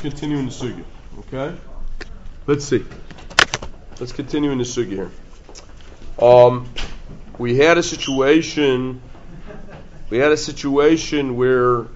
continue in the sugya. Okay? Let's see. Let's continue in the sugya here. We had a situation where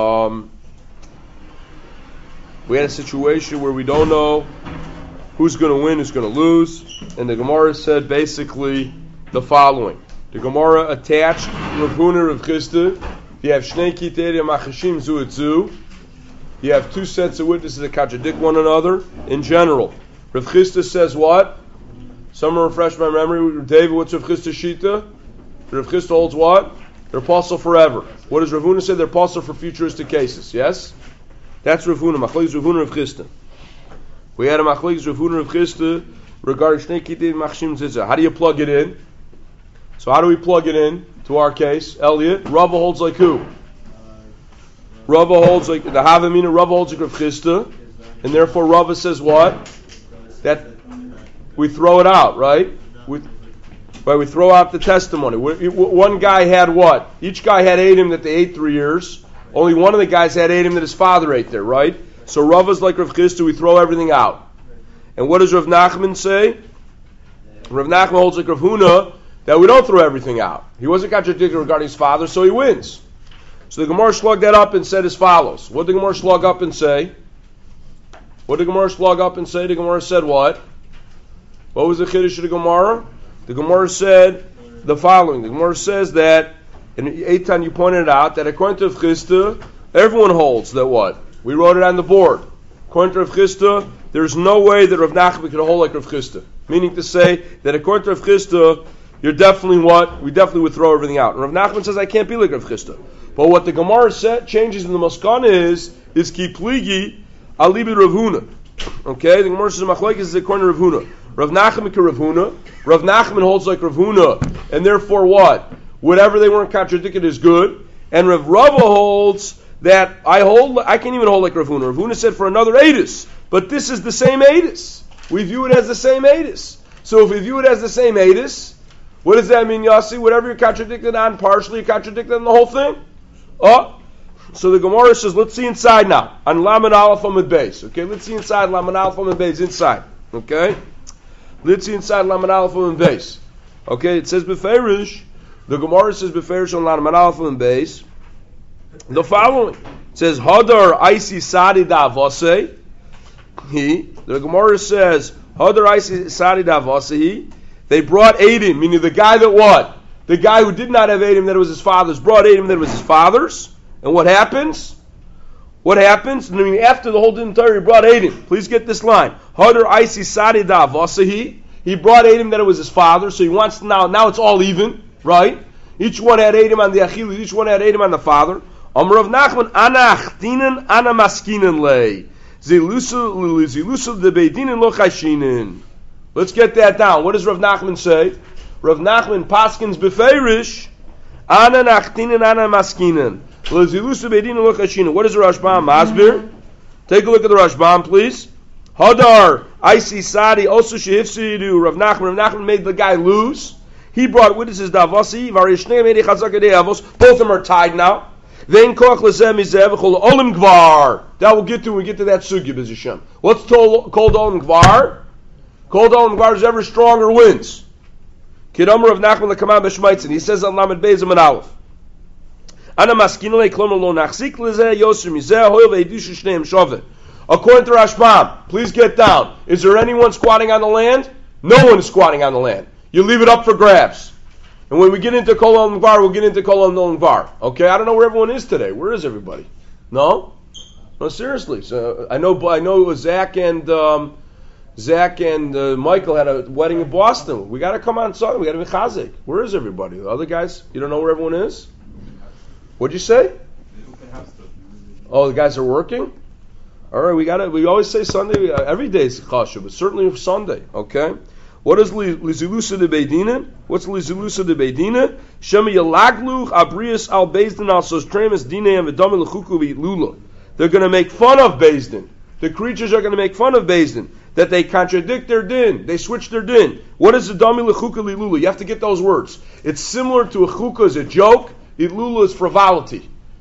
we don't know who's going to win, who's going to lose, and the Gemara said basically the following. The Gemara attached Rav Huna, Rav Chisda. You have Shnei Kitei Machashim Zu et Zu. You have two sets of witnesses that contradict one another. In general, Rav Chisda says what? Someone refresh my memory. David, what's Rav Chisda's shita? Rav Chisda holds what? They're apostle forever. What does Rav Huna say? They're apostle for futuristic cases. Yes? That's Rav Huna. Machlokes Rav Huna, Rav Chisda. We had a machlokes Rav Huna, Rav Chisda regarding Shnei Kitei Machashim Zu et Zu. How do you plug it in? So how do we plug it in to our case? Elliot, Rava holds like who? Rava holds like the Havamina. Rava holds like Rav Chisda, and therefore Rava says what? That we throw it out, right? We throw out the testimony. One guy had what? Each guy had Adam that they ate 3 years. Only one of the guys had Adam that his father ate there, right? So Rava's like Rav Chisda. We throw everything out. And what does Rav Nachman say? Rav Nachman holds like Rav Huna that we don't throw everything out. He wasn't contradicted regarding his father, so he wins. So the Gemara slugged that up and said as follows. What did the Gemara slug up and say? The Gemara said what? What was the Chiddush of the Gemara? The Gemara said the following. The Gemara says that, and Eitan, you pointed out, that according to Rav Chisda, everyone holds that what? We wrote it on the board. According to Rav Chisda, there's no way that Rav Nachman could hold like Rav Chisda. Meaning to say that according to Rav Chisda, you're definitely what? We definitely would throw everything out. And Rav Nachman says, I can't be like Rav Chisda. But what the Gemara changes in the Maskana is ki pligi alibi Rav Huna. Okay? The Gemara says, Machlokes is according to Rav Huna. Rav Nachman to Rav Huna. Rav Nachman holds like Rav Huna. And therefore what? Whatever they weren't contradicted is good. And Rav Rava holds that I can't even hold like Rav Huna. Rav Huna said for another Edis. But this is the same Edis. We view it as the same Edis. So if we view it as the same Edis, what does that mean, Yossi? Whatever you're contradicted on, partially you're contradicted on the whole thing? So the Gemara says, let's see inside now. On Laman Aleph Amud Beis. Okay, let's see inside Laman Aleph Amud Beis, inside. Okay? Let's see inside Laman Aleph Amud Beis. Okay, it says Beferish. The Gemara says Beferish on Laman Aleph Amud Beis. The following. It says, Hadar Aisi Sadi Davase. The Gemara says, Hadar Aisi Sadi Davase. They brought Adam, meaning the guy that what? The guy who did not have Adam that it was his father's, brought Adam that it was his father's. And what happens? What happens? I mean, after the whole Din Torah, he brought Adam. Please get this line. Hadar Aisi Sadi Davasahi. He brought Adam that it was his father, so he wants to now it's all even, right? Each one had Adam on the Achilu, each one had Adam on the father. Amar Rav Nachman, Ana Achtinan, Ana Maskinan Lei. Zilusa de Beidinin Lo Chashinin. Let's get that down. What does Rav Nachman say? Rav Nachman paskins beferish, ana nachtinen, ana maskinen. Lezilusu beidin lo chashina. What is the Rashbam masbir? Take a look at the Rashbam, please. Hadar, Aisi Sadi, also shehifsidu. Rav Nachman made the guy lose. He brought witnesses davasi, varishnei made chazakadei avos. Both of them are tied now. Then koach lezem izev chol olim gvar. That we'll get to when we get to that sugya b'zishem. What's called olim gvar? Called olim gvar is ever stronger wins. Kidamar of Nachman lekamam b'shmaitzin. He says on Lamed Beis Amud Aleph. Ana maskinolei klomer lo nachzik lezeh yoser mizeh hoil ve'edushu shneim shaveh. According to Rashbam, please get down. Is there anyone squatting on the land? No one is squatting on the land. You leave it up for grabs. And when we get into Kol Olam Gvar, we'll get into Kol Olam Gvar. Okay, I don't know where everyone is today. Where is everybody? No, seriously. So I know it was Zach and Michael had a wedding in Boston. We got to come on Sunday. We got to be chazik. Where is everybody? The other guys, you don't know where everyone is? What'd you say? Oh, the guys are working? All right, we always say Sunday, every day is chashuv, but certainly Sunday, okay? What is lizilusa de beidina? What's lizilusa de beidina? Shema yalaglu abrius al bezdin al sostremus dineim v'dami l'chuku v'lula. They're going to make fun of Bezdin. The creatures are going to make fun of Bezdin. That they contradict their din. They switch their din. What is the dami l'chuka l'ilula? You have to get those words. It's similar to a chukah as a joke. Ilula is frivolity.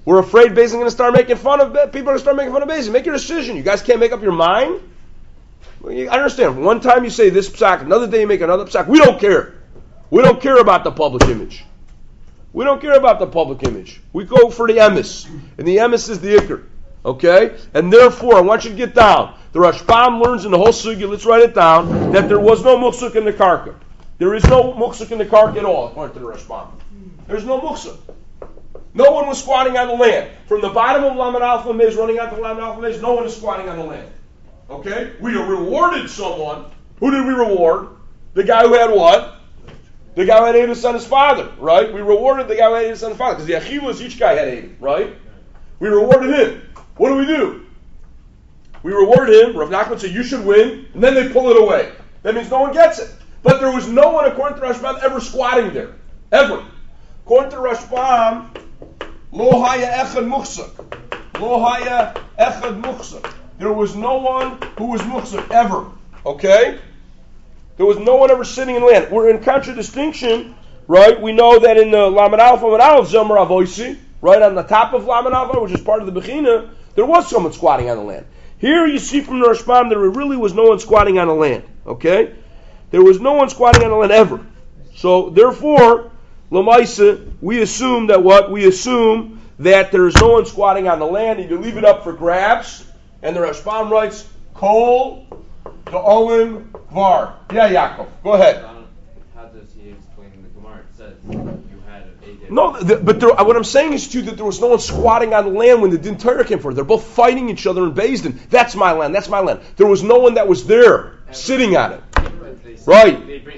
We're afraid Beis Din is going to start making fun of people. Are going to start making fun of Beis Din. Make your decision. You guys can't make up your mind. I understand. One time you say this psak, another day you make another psak. We don't care. We don't care about the public image. We don't care about the public image. We go for the emes, and the emes is the ikr. Okay, and therefore I want you to get down. The Rashbam learns in the whole sugya. Let's write it down that there was no muksuk in the karka. There is no muksuk in the karka at all, according to the Rashbam. There's no muksuk. No one was squatting on the land. From the bottom of Lamed Alpha Mez running out to Lamed Alpha Mez, no one is squatting on the land. Okay? We rewarded someone. Who did we reward? The guy who had what? The guy who had Edus on his father, right? We rewarded the guy who had Edus on his father, because the Achilas, each guy had Edus, right? We rewarded him. What do? We rewarded him. Rav Nachman said, you should win, and then they pull it away. That means no one gets it. But there was no one, according to Rashbam, ever squatting there. Ever. According to Rashbam, Lo haya echad muchsak. Lo haya echad muchsak. There was no one who was muchsak ever. Okay? There was no one ever sitting in land. We're in contradistinction, right? We know that in the Lamed Aleph Zomer Avoisi, right on the top of Lamed Aleph, which is part of the Bechina, there was someone squatting on the land. Here you see from the Rashbam there really was no one squatting on the land. Okay? There was no one squatting on the land ever. So therefore, Lamaisa, we assume that what? We assume that there is no one squatting on the land, and you leave it up for grabs, and the Rashbam writes, Kol the Olim Var. Yeah, Yaakov. Go ahead. How does he explain the Gemara? It says you had a No, but what I'm saying is, too, that there was no one squatting on the land when the Din Torah came forth. They're both fighting each other in Beis Din. That's my land, that's my land. There was no one that was there, sitting on it. Right.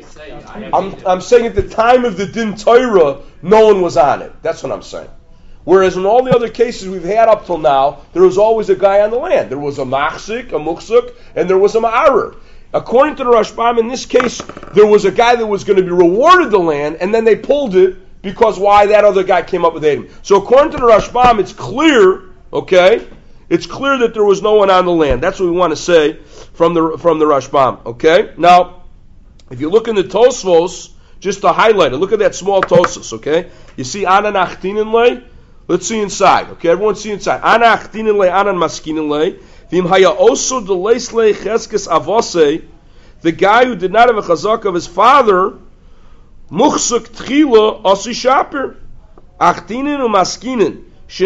I'm saying at the time of the Din Torah, no one was on it. That's what I'm saying. Whereas in all the other cases we've had up till now, there was always a guy on the land. There was a machzik, a muksuk, and there was a ma'arer. According to the Rashbam, in this case, there was a guy that was going to be rewarded the land, and then they pulled it because why? That other guy came up with Edom. So according to the Rashbam, it's clear, okay? It's clear that there was no one on the land. That's what we want to say from the Rashbam, okay? Now, if you look in the Tosfos, just to highlight it, look at that small Tosfos, okay? You see Anan Achtinin Lei? Let's see inside, okay? Everyone see inside. Anan Achtinin Lei, Anan Maskinin Lei. V'im haya oso deleis lei cheskes avose, the guy who did not have a chazak of his father, muchsuk tchila osi shaper. Achtinin u maskinin,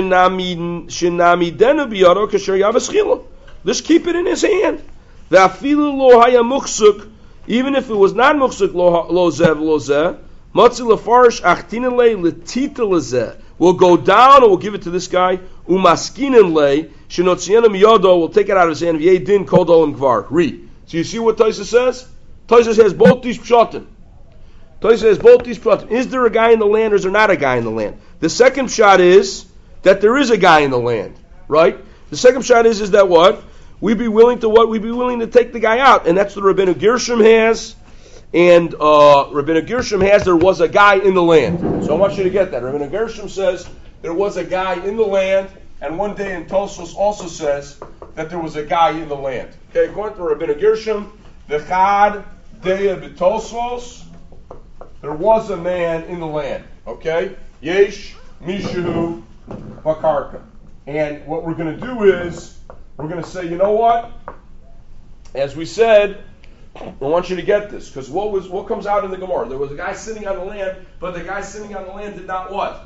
shenamidenu biyaro kasher yaves chila. Let's keep it in his hand. V'afilu lo haya muchsuk, even if it was not muksuk lo zeh, matzi lefarish achtinin lei letita lezeh. We'll go down and we'll give it to this guy. Umaskinin lei shenotzienu miyodo. We'll take it out of his hand. V'yedin kol dolim kvar. Read. So you see what Taisa says? Taisa has both these pshatim. Taisa has both these pshatim. Is there a guy in the land or is there not a guy in the land? The second shot is that there is a guy in the land. Right? The second shot is that what? We'd be willing to what? We'd be willing to take the guy out. And that's what Rabbeinu Gershom has. And Rabbeinu Gershom has, there was a guy in the land. So I want you to get that. Rabbeinu Gershom says there was a guy in the land. And one day in Tosfos also says that there was a guy in the land. Okay, according to Rabbeinu Gershom, the Chad Deya B'Tosfos, there was a man in the land. Okay? Yesh Mishu Bakarka. And what we're going to do is, we're going to say, you know what? As we said, I want you to get this, because what comes out in the Gemara? There was a guy sitting on the land, but the guy sitting on the land did not what?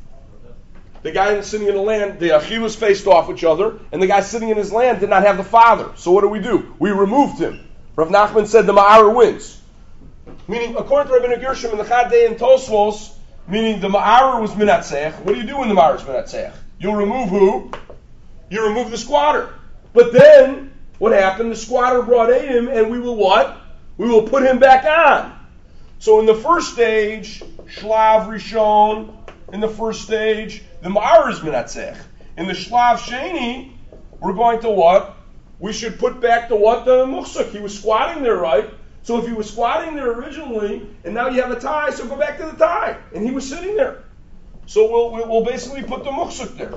The guy sitting in the land, the Achilas faced off each other, and the guy sitting in his land did not have the father. So what do? We removed him. Rav Nachman said the Ma'ara wins. Meaning, according to Rabbeinu Gershom in the Chadei and Tosfos, meaning the Ma'ara was Minatzech. What do you do when the Ma'ara is Minatzech? You'll remove who? You remove the squatter. But then, what happened? The squatter brought Edom, and we will what? We will put him back on. So in the first stage, Shlav Rishon, in the first stage, the Ma'ar is Minatzech. In the Shlav Sheni, we're going to what? We should put back the what? The Muchsuk. He was squatting there, right? So if he was squatting there originally, and now you have a tie, so go back to the tie. And he was sitting there. So we'll basically put the Muchsuk there.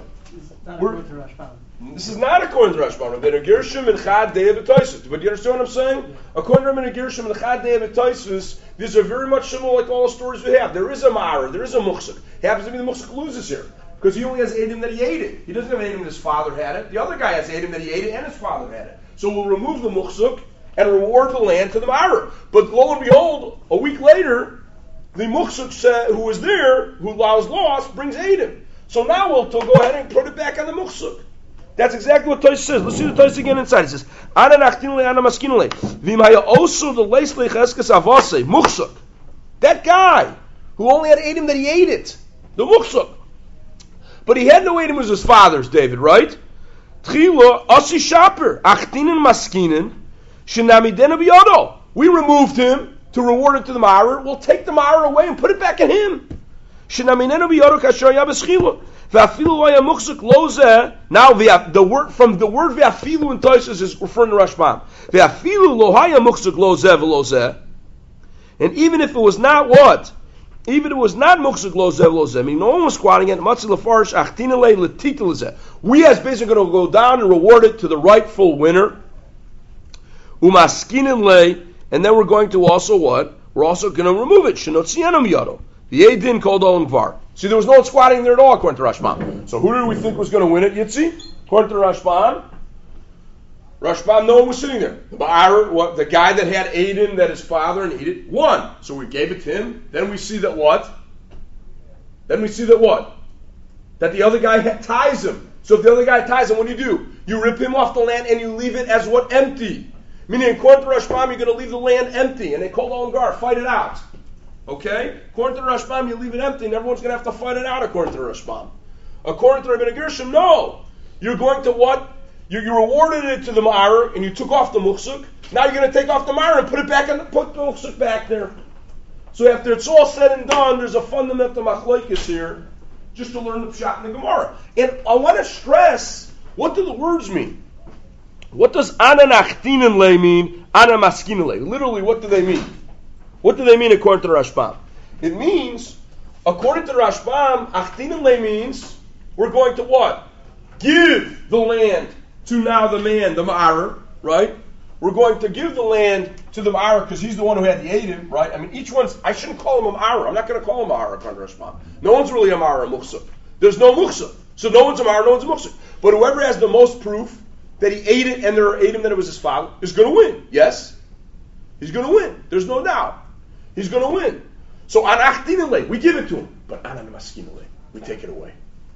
This is not according to Rashbam. Rabbeinu Gershom and Chad Deya B'Taisus. But you understand what I'm saying? According to Rabbeinu Gershom and Chad Deya B'Taisus, these are very much similar like all the stories we have. There is a Ma'ara, there is a Muchsuk. Happens to be the Muchsuk loses here. because he only has Edom that he ate it. He doesn't have Edom that his father had it. The other guy has Edom that he ate it and his father had it. So we'll remove the muksuk and reward the land to the Ma'arer. But lo and behold, a week later, the muksuk who was there, who was lost, brings Edom. So now we'll go ahead and put it back on the muksuk. That's exactly what Tosh says. Let's see the Tosh again inside. It says, Ana nachtinule, ana maskinule. V'imhaya osu the leis lecheskes avase, muksuk. That guy who only had Edom that he ate it. The muksuk. But he had no Edom, it was his father's, David, right? Tchila, asi shaper, achtinin maskinin, shenamidena biyodo. We removed him to reward it to the Ma'arer. We'll take the Ma'arer away and put it back in him. Shenamidena biyodo kasher yabeschila. V'afilu loya muksuk lozeh. Now the word from the word v'afilu in Tosfos is referring to Rashbam. V'afilu lohaya muksuk lozeh v'lozeh. And even if it was not what? Even if it was not muksuk lozeh, I mean, no one was squatting it. Matzi lefarish achtinale letitilazeh. We as basically going to go down and reward it to the rightful winner. Umaskinin and then we're going to also what? We're also going to remove it. Shenotzienam yado. The Eidin called Olam Gvar. See, there was no one squatting there at all, according to Rashbam. So who did we think was going to win it, Yitzi? According to Rashbam, no one was sitting there. The Ma'arer, the guy that had Edom, that his father and ate it, won. So we gave it to him. Then we see that what? That the other guy ties him. So if the other guy ties him, what do? You rip him off the land and you leave it as what? Empty. Meaning, according to Rashbam, you're going to leave the land empty. And they called Olam Gar, fight it out. Okay? According to Rashbam, you leave it empty and everyone's going to have to fight it out, according to Rashbam. According to Rabbi Gershom, no. You're going to what? You rewarded it to the Ma'arer and you took off the muksuk. Now you're going to take off the Ma'arer and put the muksuk back there. So after it's all said and done, there's a fundamental machlokes here, just to learn the pshat in the Gemara. And I want to stress, what do the words mean? What does ana nachtinen le mean? Ana maskinen le. Literally, what do they mean? What do they mean according to the Rashbam? It means, according to the Rashbam, achtinen le means we're going to what? Give the land to now the man, the Ma'arer, right? We're going to give the land to the Ma'arer because he's the one who had the Edom, right? I mean, each one's, I shouldn't call him a Ma'arer. I'm not going to call him a Ma'arer according to Rashbam. No one's really a Ma'arer, a Muksuk. There's no Muksuk. So no one's a Ma'arer, no one's a Muksuk. But whoever has the most proof that he ate it and there ate him that it was his father is going to win. Yes? He's going to win. There's no doubt. He's going to win. So an achtinale, we give it to him. But an maskinale, we take it away.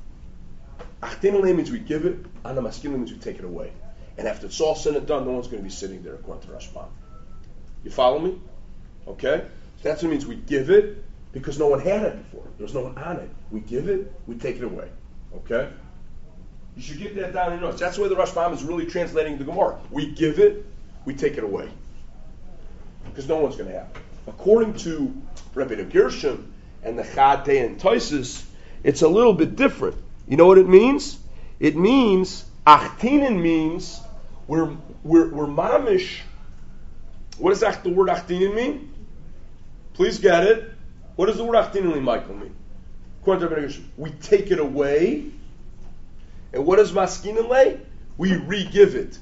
Achtinale means we give it. An maskinale means we take it away. And after it's all said and done, no one's going to be sitting there according to Rashbam. You follow me? Okay? That's what it means we give it because no one had it before. There was no one on it. We give it, we take it away. Okay? You should get that down in your notes. That's the way the Rashbam is really translating the Gemara. We give it, we take it away. Because no one's going to have it. According to Rabbi Gershom and the Chadei and Tosfos, it's a little bit different. You know what it means? It means, achtinen means, we're mamish. What does the word achtinen mean? Please get it. What does the word achtinen mean, Michael, mean? According to Rabbi Gershom, we take it away. And what does maskinen lay? We re-give it.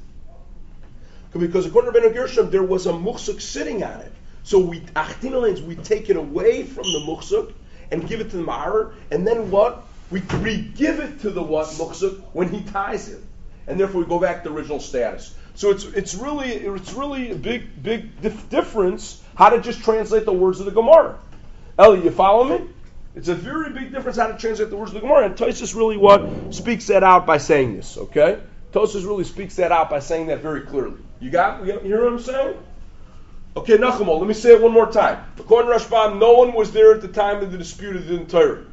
Because according to Rabbi Gershom, there was a muksuk sitting on it. So we take it away from the muksuk and give it to the Ma'arer, and then what? We re-give it to the what muksuk when he ties it, and therefore we go back to the original status. So it's really a big difference how to just translate the words of the Gemara. Eli, you follow me? It's a very big difference how to translate the words of the Gemara, and Tosfos really what speaks that out by saying this. Okay, Tosfos really speaks that out by saying that very clearly. You hear what I'm saying? Okay, Nachumol, let me say it one more time. According to Rashbam, no one was there at the time of the dispute of the Torah.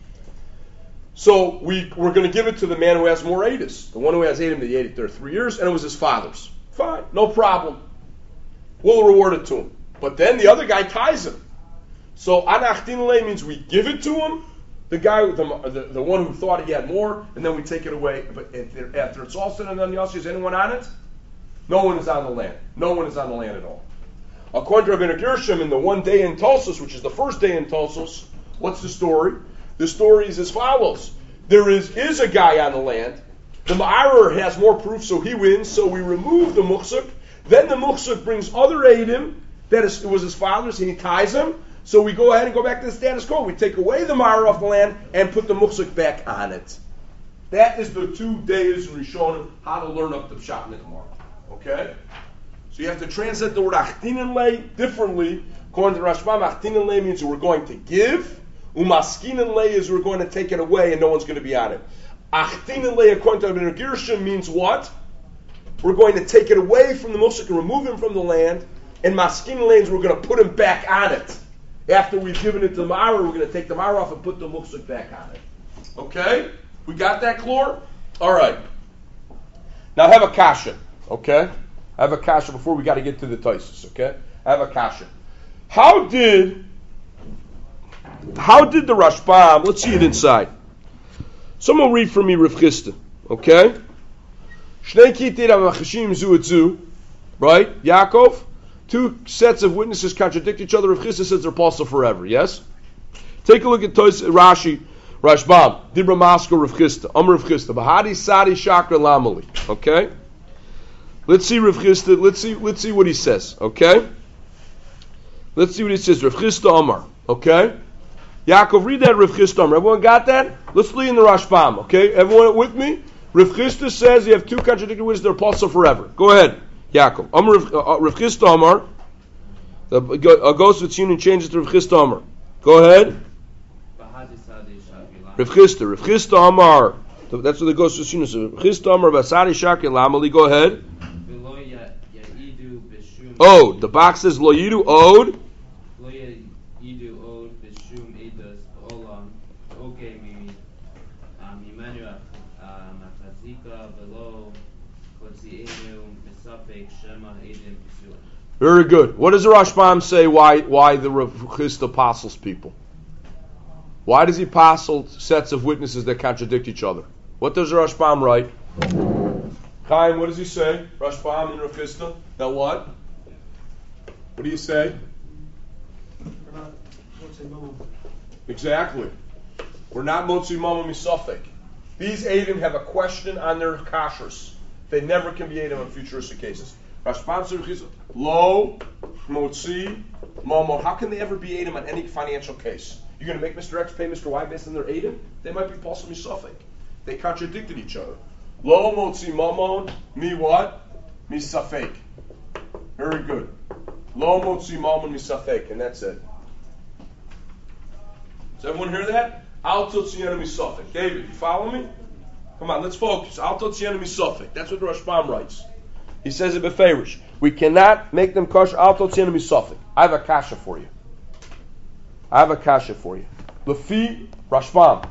So we're going to give it to the man who has more Edis. The one who has Edom that he ate it there 3 years, and it was his father's. Fine, no problem. We'll reward it to him. But then the other guy ties him. So anachtinale means we give it to him, the guy, the one who thought he had more, and then we take it away. But after it's all said and done, Yossi, is anyone on it? No one is on the land. No one is on the land at all. According to Rabbi Gershom, in the one day in Tosfos, which is the first day in Tosfos, what's the story? The story is as follows. There is a guy on the land. The Ma'arer has more proof, so he wins. So we remove the muksuk. Then the muksuk brings other Edom, it was his father's, and he ties him. So we go ahead and go back to the status quo. We take away the Mara off the land and put the Muksuk back on it. That is the 2 days in Rishonim, how to learn up the Pshat in the Gemara. Okay? So you have to translate the word Achtinin Lei differently. According to Rashbam, Achtinin Lei means we're going to give. Umaskinin Lei is we're going to take it away and no one's going to be on it. Achtinin Lei, according to Ibn Gershon, means what? We're going to take it away from the Muksuk and remove him from the land. And Maskinin Lei is we're going to put him back on it. After we've given it to the Mara, we're going to take the Mara off and put the Muksuk back on it. Okay? We got that, Klor? All right. Now I have a kasha. Okay? I have a kasha before we got to get to the Taisus. Okay? I have a kasha. How did the Rashbam, let's see it inside. Someone read for me Rav Chisda. Okay? Shnei kitir amachashim zu et zu. Right? Yaakov? 2 sets of witnesses contradict each other. Rav Chisda says they're apostle forever. Yes? Take a look at Rashi, Rashbam. Dibra Masko Rav Chisda. Rav Chisda. Bahadi Sadi Shakra Lamali. Okay? Let's see Rav Chisda. Let's see what he says. Okay? Let's see what he says. Rav Chisda Amar. Okay? Yaakov, read that Rav Chisda Amar. Everyone got that? Let's lead in the Rashbam. Okay? Everyone with me? Rav Chisda says you have 2 contradicting witnesses. They're apostle forever. Go ahead. Yaakov. Rav Chisda Amar. The goes with union changes to Rav Chisda Amar. Go ahead. Rav Chisda Amar. That's what the goes with union says. Rav Chisda Amar Basadi Shakir Lamali. Go ahead. Ode. The box says Lo Yidu Ode. Lo Yidu Ode Bishum Eidos Olam Okay Mimanu Machazika Velo Kotzienu Misafek Shema Edim Pisua. Very good. What does the Rashbam say? Why the Rav Chisda apostles people? Why does he apostle sets of witnesses that contradict each other? What does the Rashbam write? Chaim, what does he say? Rashbam and Rav Chisda. Now what? What do you say? Exactly. We're not Motzi Mama Misafek. These Eidim have a question on their kashrus. They never can be Eidim on futuristic cases. Rashbam says, Lo Motzi Mama. How can they ever be Eidim on any financial case? You're going to make Mr. X pay Mr. Y based on their Eidim? They might be Pasul Misafek. They contradicted each other. Lo Motzi Mama. Me what? Misafek. Very good. Lo Motzi Mama Misafek. And that's it. Does everyone hear that? Al Totzienu Misafek. David, you follow me? Come on, let's focus. Al Totzienu Misafek. That's what the Rashbam writes. He says it beferish. We cannot make them kosher. Al Totzienu Misafek. I have a kasha for you. Lefi Rashbam.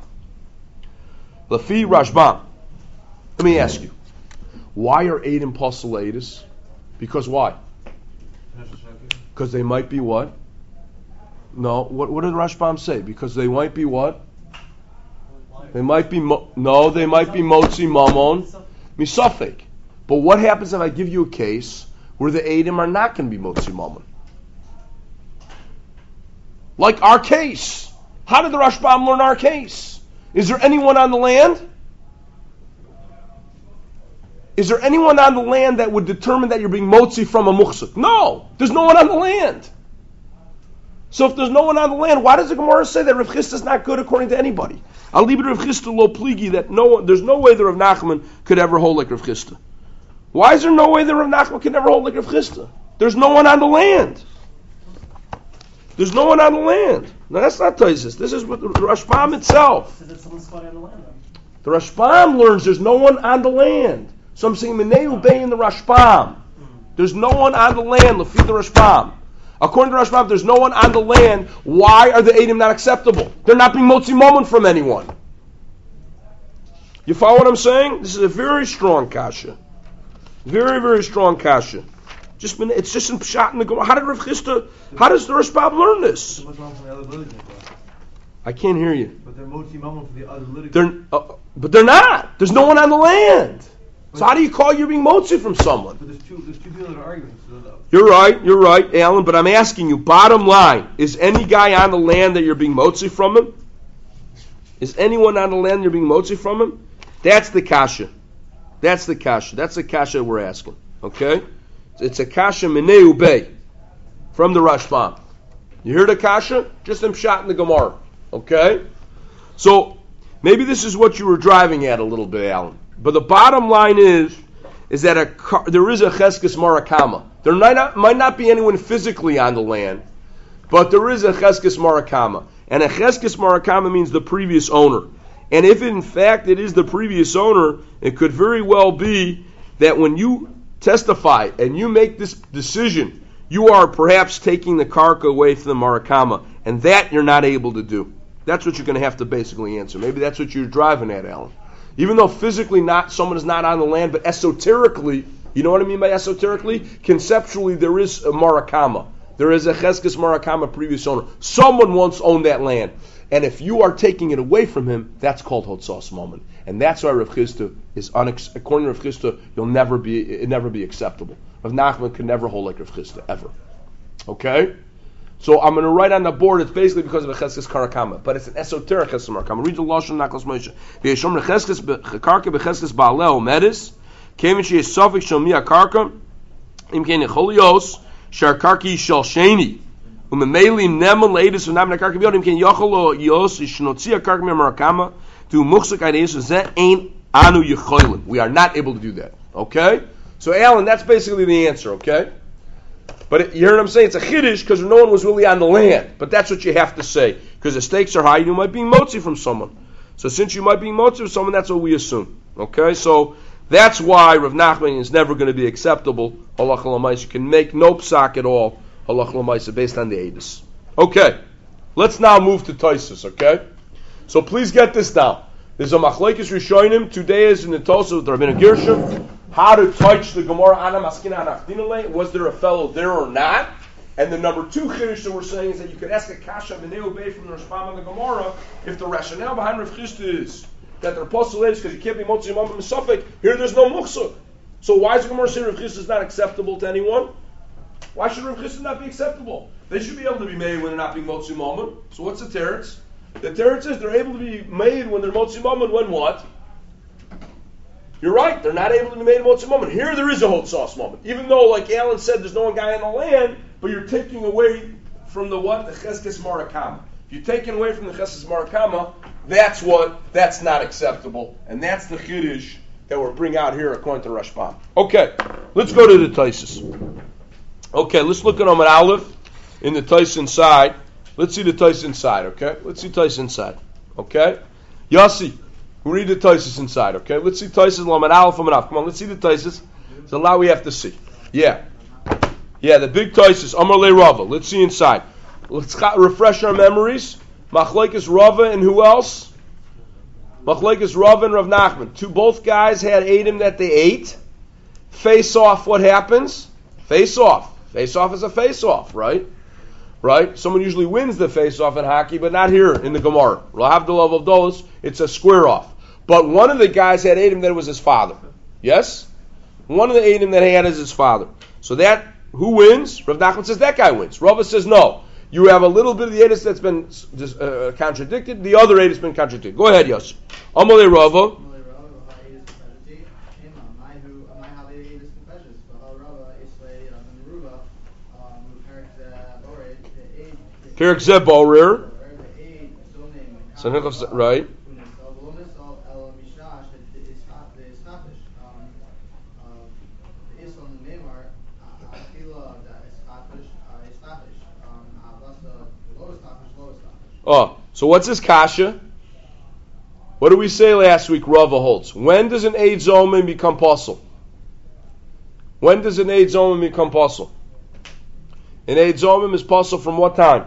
Let me ask you. Why are Eidim Pasul Eidus? Because why? Because they might be what? No. What did Rashbam say? Because they might be what? They might be Motzi Mamon Misafek. But what happens if I give you a case where the Eidim are not going to be Motzi Mamon? Like our case. How did the Rashbam learn our case? Is there anyone on the land? Is there anyone on the land that would determine that you're being motzi from a muksuk? No, there's no one on the land. So if there's no one on the land, why does the Gemara say that Rav Chisda is not good according to anybody? I'll leave it to Rav Chisda lo pligi that there's no way that Rav Nachman could ever hold like Rav Chisda. Why is there no way that Rav Nachman could ever hold like Rav Chisda? There's no one on the land. There's no one on the land. Now that's not Taisus. This is what the Rashbam itself. The Rashbam learns there's no one on the land. So I'm saying Meneu Bey in the Rashbam. There's no one on the land. Lefi the Rashbam. According to Rashbam, there's no one on the land. Why are the Eidim not acceptable? They're not being Motzi Momon from anyone. You follow what I'm saying? This is a very strong kasha. Very, very strong kasha. It's just in Pshat in the Gemara. How does the Rashbam learn this? I can't hear you. But they're Motzi Mamon for the other litigants. But they're not. There's no one on the land. So how do you call you being Motzi from someone? But there's two people that are arguing. You're right, Alan, but I'm asking you, bottom line, is any guy on the land that you're being Motzi from him? Is anyone on the land you're being Motzi from him? That's the kasha. That's the kasha we're asking. Okay? It's a kasha Meneu Bey from the Rashbam. You hear the kasha? Just them shot in the Gemara. Okay? So, maybe this is what you were driving at a little bit, Alan. But the bottom line is that there is a cheskes marakama. There might not be anyone physically on the land, but there is a cheskes marakama. And a cheskes marakama means the previous owner. And if in fact it is the previous owner, it could very well be that when you testify and you make this decision, you are perhaps taking the karka away from the marakama, and that you're not able to do. That's what you're going to have to basically answer. Maybe that's what you're driving at, Alan. Even though physically someone is not on the land, but esoterically, you know what I mean by esoterically? Conceptually, there is a marakama. There is a cheskes marakama previous owner. Someone once owned that land. And if you are taking it away from him, that's called hotzos moment. And that's why Rav Chisda is, according to Rav Chisda, it never be acceptable. Rav Nachman can never hold like Rav Chisda, ever. Okay? So I'm going to write on the board, it's basically because of a cheskes karakama. But it's an esoteric cheskes marakama. Read the Lashon Nachlas Moshe. V'yeshom recheskes karka b'cheskes ba'aleh omedis. Kevin she is sofik shel mi akarka. Im kein echolios. Shar karki shel sheni. Umemeilim neman leidus v'nam nakarka b'yod. Im kein yocholo yos. Ishnotzi akarka mi to muchsuk ideas. That ain't anu yecholim. We are not able to do that. Okay? So Alan, that's basically the answer. Okay? But you hear what I'm saying? It's a chiddush because no one was really on the land. But that's what you have to say. Because the stakes are high, you might be motzi from someone. So since you might be motzi from someone, that's what we assume. Okay? So that's why Rav Nachman is never going to be acceptable. Halacha l'maisa. You can make no psak at all. Halacha l'maisa based on the edus. Okay. Let's now move to Taisus. Okay? So please get this down. There's a machlekes rishonim. Today is in the Tosafos with Rabbeinu Gershom. How to touch the Gemara Ana Maskina Anafdinale? Was there a fellow there or not? And the number two chiddush that we're saying is that you could ask a kasha b'neu bay from the Rashbam of the Gemara if the rationale behind Rav Chisda is that the apostle is because you can't be motzi mamam misafek. Here there's no muchsuk. So why is the Gemara saying Rav Chisda is not acceptable to anyone? Why should Rav Chisda not be acceptable? They should be able to be made when they're not being motzi mamam. So what's the teretz? The teretz is they're able to be made when they're motzi mamam. When what? You're right, they're not able to be made a motzi moment. Here there is a hot sauce moment. Even though, like Alan said, there's no one guy on the land, but you're taking away from the what? The cheskes marakama. If you're taking away from the cheskes marakama, that's not acceptable. And that's the chiddush that we're bringing out here according to Rashbam. Okay, let's go to the Taisus. Okay, let's look at Amud Aleph in the Taisus inside. Let's see the Taisus inside, okay? Let's see Taisus inside. Okay? Yossi. We read the Taisus inside, okay? Let's see Taisus, Lamed Aleph, Lamed Aleph. Come on, let's see the Taisus. There's a lot we have to see. Yeah, the big Taisus, Amar Le Rava. Let's see inside. Let's refresh our memories. Machlekes Rava and who else? Machlekes Rava and Rav Nachman. Both guys had Eidim that they ate. Face off, what happens? Face off. Face off is a face off, right? Right? Someone usually wins the face off in hockey, but not here in the Gemara. Lahavdil of those, it's a square off. But one of the guys had Eidim that it was his father. Yes? One of the Eidim that he had is his father. So that, who wins? Rav Nachman says that guy wins. Rava says no. You have a little bit of the Eidim that's been contradicted. The other Eidim has been contradicted. Go ahead, Yos. Amalei Rava. Perik Zeb Borer. Right. Oh, so what's this kasha? What did we say last week? Rava holds. When does an Eid Zomin become possible? When does an Eid Zomin become possible? An Eid Zomim is possible from what time?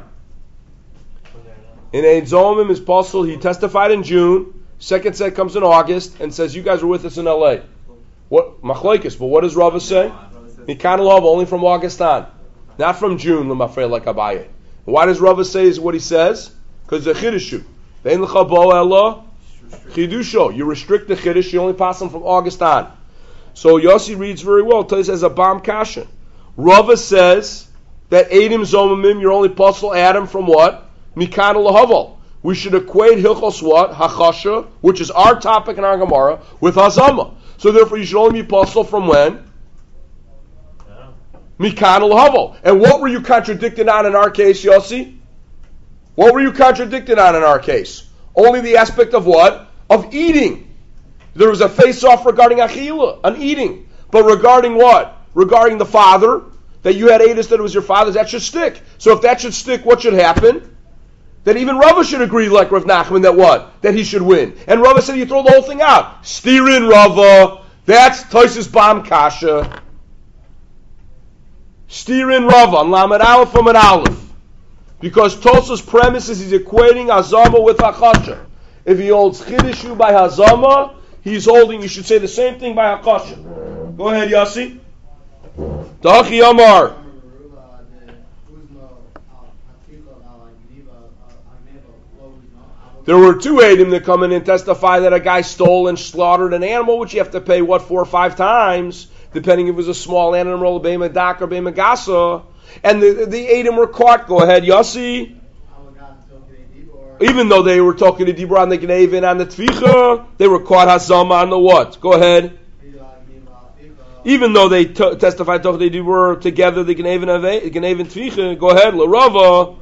In Eid Zomim is possible. He testified in June. Second set comes in August and says, "You guys were with us in L.A." What machlokes? But what does Rava say? Mikan love only from August on, not from June. L'mafrei like Abaye. Why does Rava say is what he says? Because the chiddushu. Ve'en l'cha bo ella chidusho. You restrict the chiddush. You only pass them from August on. So Yossi reads very well. Tells as a bomb kasha. Rava says that Eidim Zomimim, you're only possible Adam from what? Mikan lahaval. We should equate Hilchos what? Hachasha, which is our topic in our Gemara, with Hazama. So therefore you should only be possible from when? Mikan l'havo. And what were you contradicting on in our case, Yossi? What were you contradicting on in our case? Only the aspect of what? Of eating. There was a face-off regarding achila, an eating. But regarding what? Regarding the father, that you had ate that it was your father's, that should stick. So if that should stick, what should happen? That even Rava should agree like Rav Nachman that what? That he should win. And Rava said you throw the whole thing out. Stirin Rava. That's Tosis Bam Kasha. Stirin Rava. On Lamed Aleph from an Aleph. Because Tosa's premise is he's equating Hazama with Hakasha. If he holds Chidishu by Hazama, he's holding, you should say the same thing by Hakasha. Go ahead, Yossi. Dachi Amar. There were two Eidim that come in and testify that a guy stole and slaughtered an animal, which you have to pay, 4 or 5 times, depending if it was a small animal, Be'ema Dak or Be'ema Gasa. And the Eidim were caught. Go ahead, Yossi. Even though they were talking to Dibur on the Gneva and on the Tvicha, they were caught Hazama on the what? Go ahead. Even though they testified to Dibur together, the Gneva and Tvicha, go ahead, L'Rava.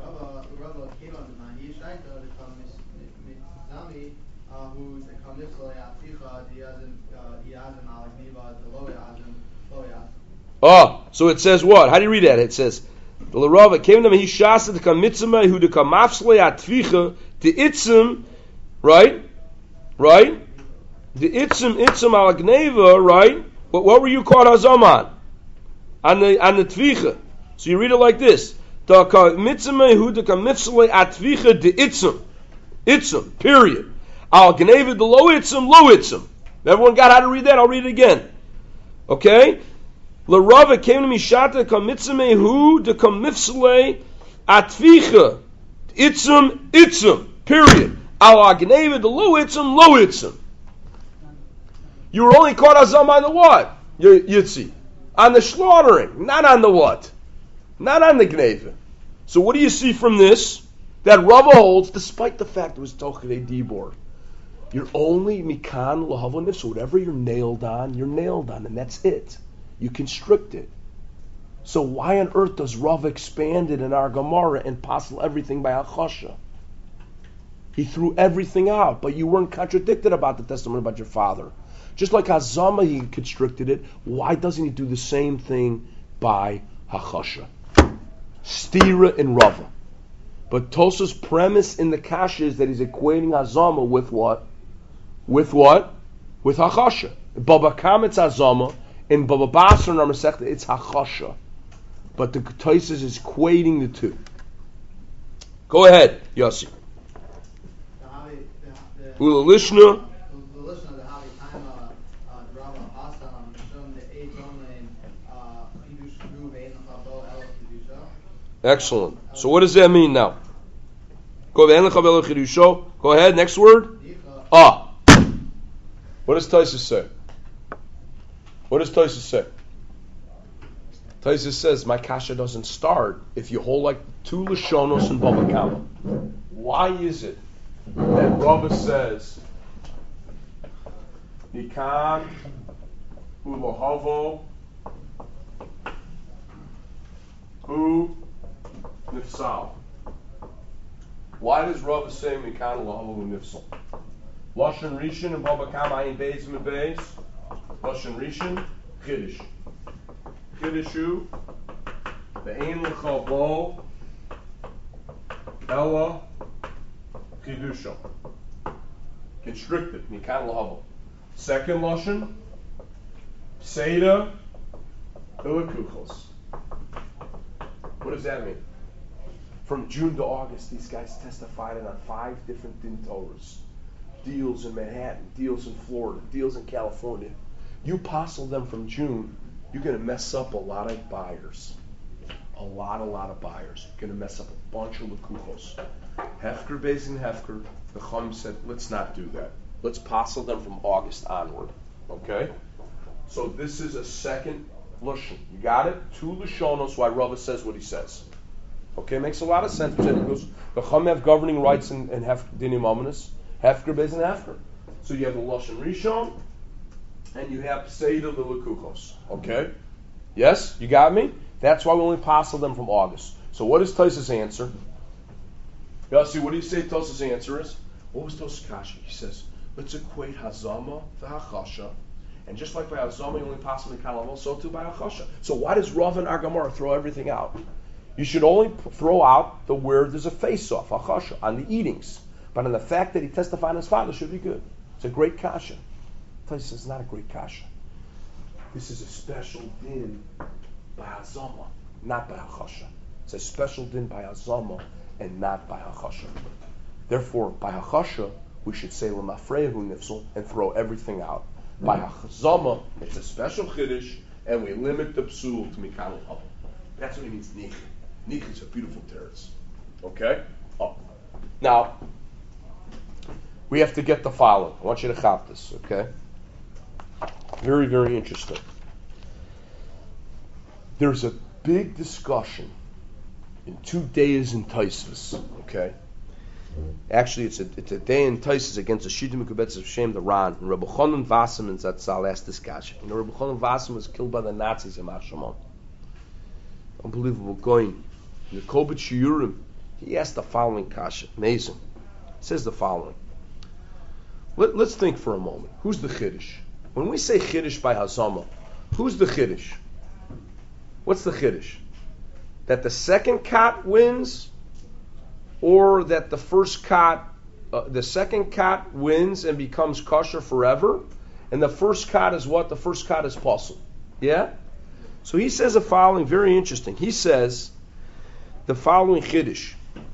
Oh, so it says what? How do you read that? It says, the L'Rava came to me, he shasa the kamitzma who the kamafsle atvicha the itzim, right? The itzim al gneva, right? What were you called Hazaman? On the tvicha. So you read it like this: the kamitzma who the kamafsle atvicha the itzim, period. Al gneva the lo itzim. Everyone got how to read that? I'll read it again. Okay. L'Rava came to me shata kamitzamehu de kamifsle atvicha itzum period al agneva de lo itzum. You were only caught azam on the what? Yitzi, on the slaughtering, not on the what? Not on the gneva. So what do you see from this? That Rava holds, despite the fact it was tochidei dibor, you're only mikan lahavonif. So whatever you're nailed on, and that's it. You constrict it. So why on earth does Rav expand it in our Gemara and passel everything by Hakasha? He threw everything out, but you weren't contradicted about the testimony about your father. Just like Hazama, he constricted it. Why doesn't he do the same thing by Hakasha? Stira in Rava. But Tosa's premise in the Kasha is that he's equating Hazama with what? With Hakasha. Baba Kametz Hazama. In Baba Basra and Masechta, it's Hakasha. But the Tosis is equating the two. Go ahead, Yossi. Ula Lishna. Excellent. So what does that mean now? Go ahead, next word. What does Tosis say? What does Tosis say? Tosis says, my kasha doesn't start if you hold like 2 Lashonos and Baba Kama. Why is it that Rava says, Nikan Ulohavo Hu Nifsal? Why does Rava say Nikan Ulohavo Hu Nifsal? Lashon Rishon and Baba Kama Ayin Beis and Beis. Lashon Rishon, Chiddush. Chiddushu, the Ein L'cha Bo, Ella, Chiddusha. Constricted, Mikan L'havo. Second Lashon, Seda, Ilikuchos. What does that mean? From June to August, these guys testified on 5 different din Torahs. Deals in Manhattan, deals in Florida, deals in California. You parcel them from June, you're going to mess up a lot of buyers. A lot of buyers. You're going to mess up a bunch of lekuchos. Hefker, Beis and Hefker, the Chum said, let's not do that. Let's parcel them from August onward. Okay? So this is a second Lashon. You got it? 2 Lashonos, why Rava says what he says. Okay, makes a lot of sense. The Chum have governing rights in Dinim Ominous. Hefker, Beis and Hefker. So you have the Lashon Rishon, and you have Seder the Lekuchos. Okay? Yes? You got me? That's why we only passed them from August. So what is Tos's answer? Yossi, what do you say Tos's answer is? What was Tos's kasha? He says, let's equate Hazama to Hachasha. And just like by Hazama, you only pass them in Kalamal, so too by Hachasha. So why does Rav and Agamar throw everything out? You should only throw out the where there's a face-off, Hachasha, on the eatings. But on the fact that he testified on his father should be good. It's a great kasha. Tos says it's not a great kasha. This is a special din by Hazama, not by Hachasha. It's a special din by Hazama and not by Hachasha. Therefore, by Hachasha, we should say L'mafreyahu nifsal and throw everything out. By Hazama, it's a special chiddush, and we limit the psul to Mikan al-Hava. That's what it means, Nich. Nich is a beautiful teretz. Okay? Oh. Now, we have to get the following. I want you to chop this, okay? Very, very interesting. There's a big discussion in 2 days in Tosfos, okay? Actually, it's a day in Tosfos against the Shita Mikubetz of Shem, the Ran. And Rabbi Chanan Wasserman, that's our last discussion. You know, Rabbi Chanan Wasserman was killed by the Nazis in Machshamon. Unbelievable going. In the Kobet Shiurim, he asked the following kasha. Amazing. It says the following. Let's think for a moment. Who's the Chiddush? When we say Chiddush by Hazama, who's the Chiddush? What's the Chiddush? That the second cat wins, or that the first cat, the second cat wins and becomes kosher forever, and the first cat is what? The first cat is puzzle. Yeah? So he says the following, very interesting. He says the following Chiddush.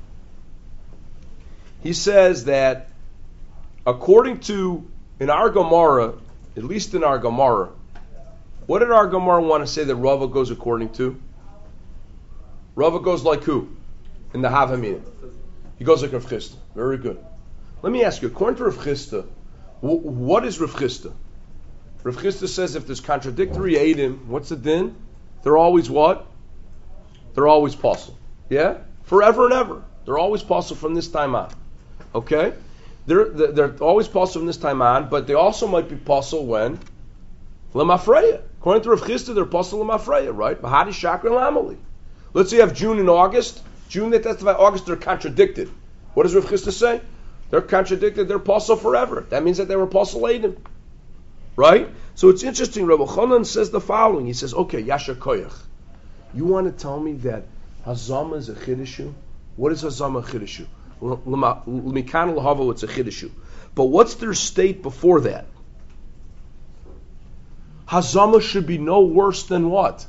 He says that according to, in our Gemara, at least in our Gemara, what did our Gemara want to say that Rava goes according to? Rava goes like who? In the Havamina. He goes like Rav Chisda. Very good. Let me ask you, according to Rav Chisda, what is Rav Chisda? Rav Chisda says if there's contradictory eidim, what's the din? They're always what? They're always possible. Yeah? Forever and ever. They're always possible from this time on. Okay? They're always possible from this time on, but they also might be possible when? Lamafreya. According to Rav Chisda, they're possible Lamafreya, right? Bahadi Shakra Lamali. Let's say you have June and August. June they testify, August they're contradicted. What does Rav Chisda say? They're contradicted, they're possible forever. That means that they were possible eidim. Right? So it's interesting, Rabbi Chanan says the following. He says, okay, Yasher Koyach. You want to tell me that Hazama is a chiddushu? What is Hazama a chiddushu? L'mikan l'hava, it's a chiddushu. But what's their state before that? Hazama should be no worse than what?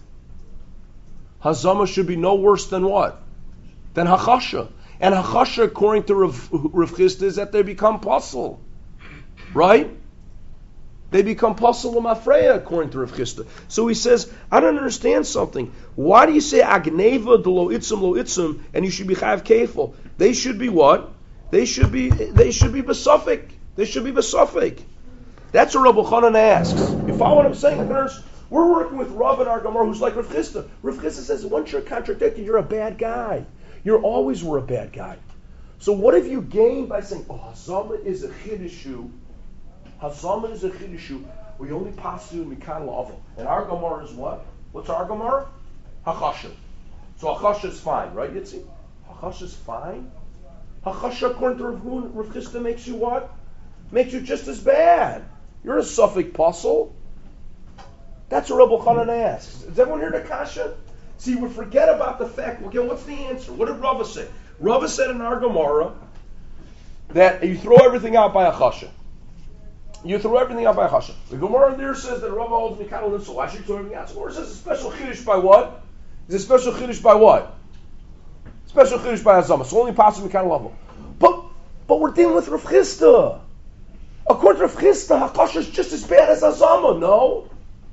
Hazama should be no worse than what? Than Hachasha. And Hachasha, according to Rav Chisda, is that they become puzzle. Right? They become puzzle l'mafreya, according to Rav Chisda. So he says, I don't understand something. Why do you say Agneva de lo itzum, and you should be chayav kefil? They should be what? They should be besufik. They should be besufik. That's what Rabbi Chanan asks. You follow what I'm saying? We're working with Rav and our Gemara, who's like Rav Chisda. Rav Chisda says, once you're contradicted, you're a bad guy. You always were a bad guy. So what have you gained by saying, Hazama is a chiddushu? Hazama is a chiddushu. We only pass through Mikan La'avel. And our Gemara is what? What's our Gemara? Hachasha. So Hachasha is fine, right, Yitzi? Hachasha is fine? Hachasha, according to Rav Chisda, makes you what? Makes you just as bad. You're a Suffolk puzzle. That's what Rabbi Chanan asks. Does everyone hear the kasha? See, we forget about the fact. Again, what's the answer? What did Rava say? Rava said in our Gemara that you throw everything out by a chasha. You throw everything out by a chasha. The Gemara there says that Rava holds mikal nifsal. Why should you throw everything out? So the Gemara says a special chiddush by what? Is a special chiddush by what? Special chiddush by Hazama. So only possible mikal level. But we're dealing with Rav Chisda. According to Rav Chisda, Hakasha is just as bad as Hazama. No.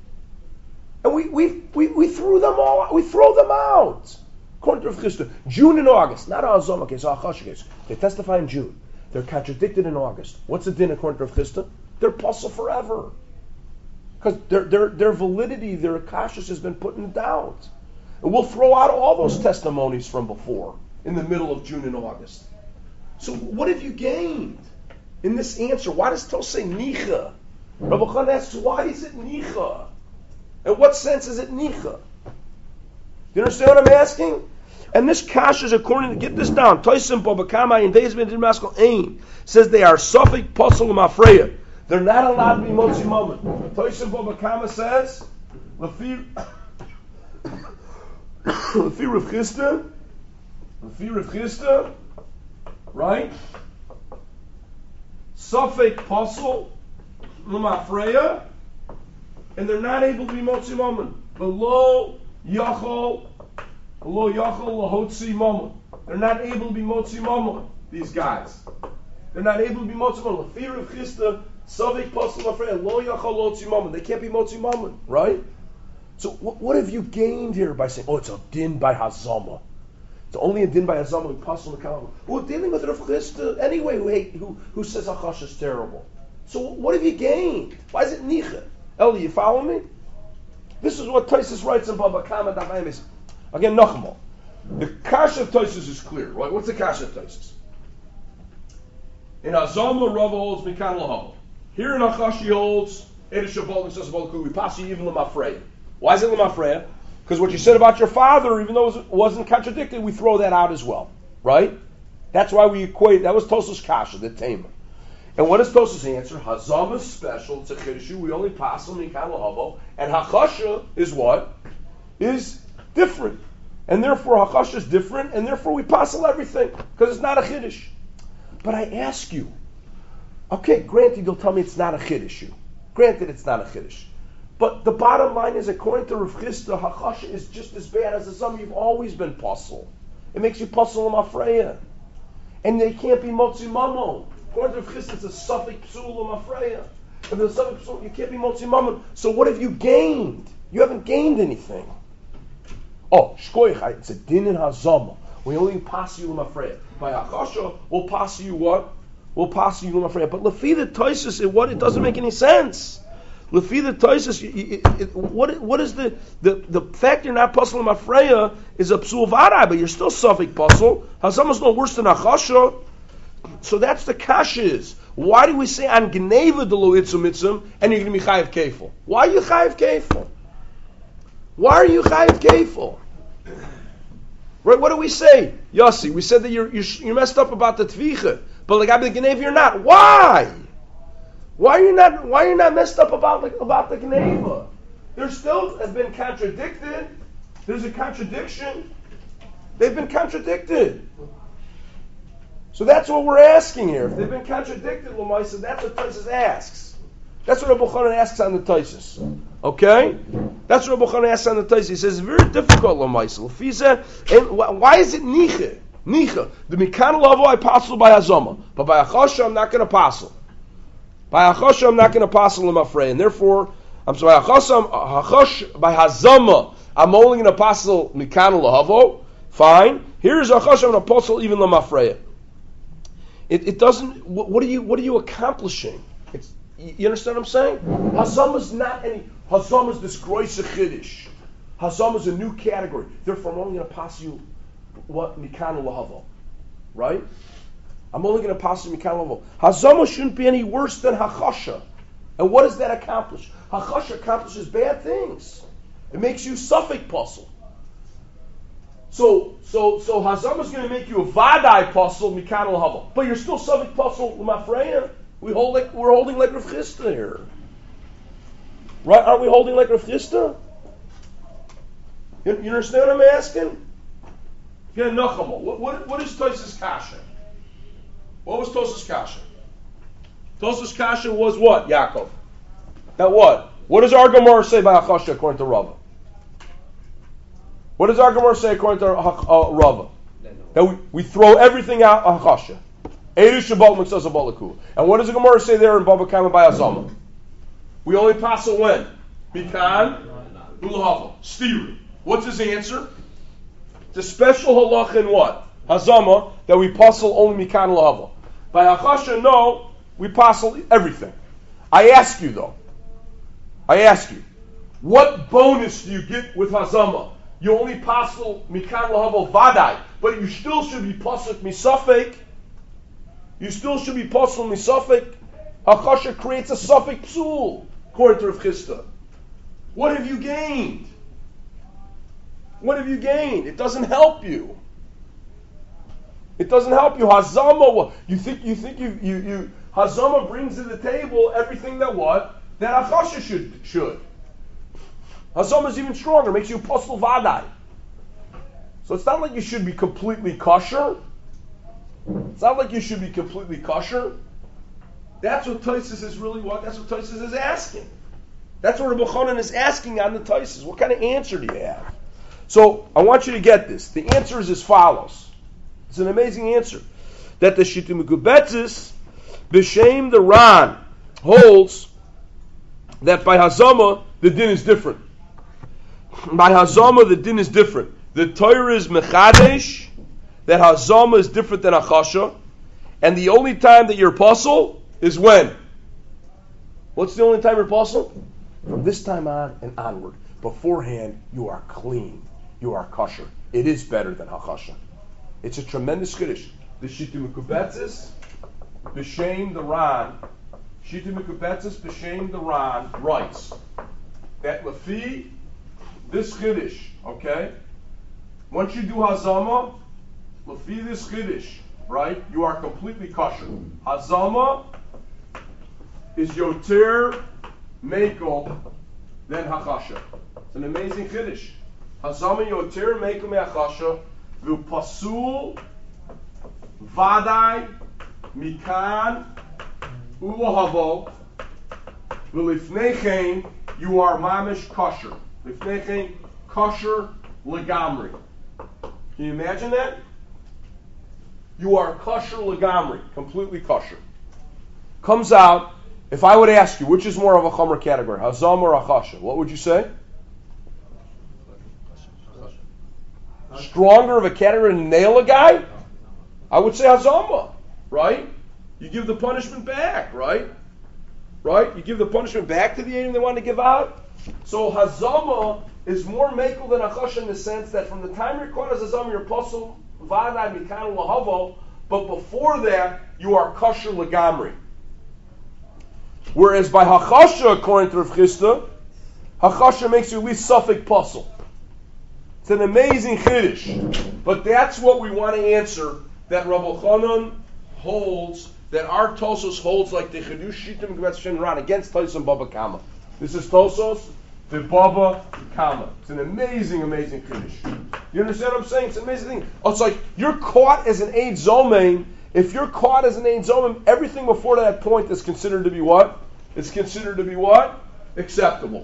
And we threw them all out. We throw them out. According to Rav Chisda, June and August, not a Hazama case, a Hachasha case. They testify in June. They're contradicted in August. What's the din according to Rav Chisda? They're puzzle forever. Because their validity, their akashas has been put in doubt. And we'll throw out all those testimonies from before in the middle of June and August. So what have you gained in this answer? Why does Tos say nicha? Rabbi Chanan asks, why is it nicha? In what sense is it nicha? you understand what I'm asking? And this kasha is according to, get this down, Toisim Babakama and Deis Ben Maskal Ain says they are Suffolk Puzzle Mafreya. They're not allowed to be Motzi Moment. Toisim Babakama says, Lefi Rav Chisda, right? Suffolk Puzzle Mafreya, and they're not able to be Motzi Moment. Below Yachol lahotzi mama. They're not able to be motzi mama, these guys. They're not able to be motzi mama. Fear of Chisda, Savik Pasal Afreya, lo yachol lotzi mama. They can't be motzi mama, right? So what have you gained here by saying, it's a din by Hazama? It's only a din by Hazama, we Pasal Mekalam. We're dealing with Rav Chisda anyway, who says Achash is terrible. So what have you gained? Why is it Nicha? Eli, you follow me? This is what Taisus writes in Baba Kama Davaim. Again, Nachmal. The kasha of Taisus is clear, right? What's the kasha of Taisus? In Azama, Rava holds Mikan Lahava. Here in Achashi holds Edish Shabbat and Sasabal Kuli. We pass you even Lamafreya. Why is it Lamafreya? Because what you said about your father, even though it wasn't contradicted, we throw that out as well, right? That's why we equate. That was Tosus kasha, the Tema. And what is Tosus' answer? Hazama is special. It's a Chidushu. We only pass on Mikan Lahava. And Hakasha is what? Is different. And therefore Hakash is different, and therefore we passel everything, because it's not a Chiddush. But I ask you, okay, granted you'll tell me it's not a Chiddush. Granted it's not a Chiddush. But the bottom line is, according to Rav Chisda, Hakash is just as bad as the Zam. You've always been passel. It makes you passel L'mafreya. And they can't be Motzi Mamo. According to Rav Chisda, it's a Suffolk Psul L'mafreya. If there's a Suffolk Psul, you can't be Motzi Mamo. So what have you gained? You haven't gained anything. Oh, shkoich, it's a din in Hazama. We only pass you L'mafreya. By Akasha, we'll pass you what? We'll pass you L'mafreya. But Lefi the Toisus, it doesn't make any sense. Lefi the Toisus, what is the fact you're not passing L'mafreya is a psul varai, but you're still Suffolk puzzle. Hazama is no worse than Akasha. So that's the kasha is. Why do we say on Gneva de lo itzum itzum and you're going to be chayiv kefil? Why are you chayiv kefil? Why are you chayiv kefil? Right? What do we say, Yossi? We said that you messed up about the tvicha, but like the Gneva you're not. Why? Why are you not messed up about the Gneva? There still has been contradicted. There's a contradiction. They've been contradicted. So that's what we're asking here. If they've been contradicted, Lamaisa, that's what Taisus asks. That's what Rabbi Chanan asks on the Taisus. Okay? That's what Rabbi Chanan asks on the Taisus. He says, it's very difficult, Lamaisa. Why is it Nicha? Nicha. The Mikan Lavo I passel by Hazama. But by Achosha, I'm not going to passel. By Achosha, I'm not going to passel L'mafrei. And therefore, by Hazama, I'm only going to passel Mikan Lavo. Fine. Here's Achosha, I'm going to passel even L'mafrei. It doesn't. What are you accomplishing? You understand what I'm saying? Hazam is not any. Hazam is this groise chiddush. Hazam is a new category. Therefore, I'm only going to pass you what mikan lahavo, right? I'm only going to pass you mikan lahavo. Hazam shouldn't be any worse than hachasha. And what does that accomplish? Hachasha accomplishes bad things. It makes you Suffolk puzzle. So Hazam is going to make you a Vadai puzzle, Mikan al-Hava. But you're still Suffolk puzzle, L'mafreya. We're holding like Rav Chisda here. Right? Aren't we holding like Rav Chisda? You understand what I'm asking? Yeah, Nachama. What is Tosus Kasha? What was Tosus Kasha? Tosus Kasha was what, Yaakov? That what? What does our Gemara say by Achasha according to Rava? What does our Gemara say according to Rava? That we throw everything out Achasha. And what does the Gemara say there in Baba Kama by Azama? We only pass it when? Mikan Ulahava. Stiri. What's his answer? It's a special halach in what? Hazama, that we passel only Mikan Ulahava. By Achasha, no, we passel everything. I ask you though, what bonus do you get with Hazama? You only passel Mikan Lahavo Vadai, but you still should be pasel Misafek. You still should be pasel Misafek. Hakasha creates a Safek Psul, according to Rav Chisda. What have you gained? What have you gained? It doesn't help you. It doesn't help you. Hazama, you think Hazama brings to the table everything that what? That Achasha should. Hazama is even stronger, makes you apostle vadai. So it's not like you should be completely kosher. It's not like you should be completely kosher. That's what Tosfos is really what? That's what Tosfos is asking. That's what Rabbi Chanan is asking on the Tosfos. What kind of answer do you have? So I want you to get this. The answer is as follows. It's an amazing answer. That the Shita Mekubetzis, B'Shem the Ran, holds that by Hazama, the din is different. By Hazama, the din is different. The Torah is Mechadesh, that Hazama is different than Achasha, and the only time that you're apostle is when? What's the only time you're apostle? From this time on and onward. Beforehand, you are clean. You are kosher. It is better than Achasha. It's a tremendous chiddush. The Shita Mekubetzis, B'Shem the Ran, Shita Mekubetzis, B'Shem the Ran writes that Lefi, this chiddush, okay? Once you do Hazama, Lefi this chiddush, right? You are completely kosher. Hazama is Yoter Mekel than Hachasha. It's an amazing chiddush. Hazama Yoter Mekel me'Hachasha. V'pasul vadai mikan ulohavo v'lifneichen you are mamish kosher. Lifneichen kosher legamri. Can you imagine that? You are kosher legamri, completely kosher. Comes out. If I would ask you, which is more of a chomer category, Hazam or Achasha? What would you say? Stronger of a category to nail a guy? I would say Hazama, right? You give the punishment back, right? Right? You give the punishment back to the alien they want to give out. So Hazama is more mekel than Achasha in the sense that from the time you're caught as Hazama, you're apostle, Vadai, Mikan, Lahavo, but before that, you are kosher legamri. Whereas by Hachasha, according to Rav Chisda, Hachasha makes you at least suffix puzzle. It's an amazing chiddush. But that's what we want to answer, that Rabbi Chanan holds, that our Tosfos holds like the Chidush Shita Mekubetzis Ran against Tosfos and Baba Kama. This is Tosfos, the Baba Kama. It's an amazing, amazing chiddush. You understand what I'm saying? It's an amazing thing. Oh, it's like you're caught as an Eid Zomein. If you're caught as an Eid Zomein, everything before that point is considered to be what? It's considered to be what? Acceptable.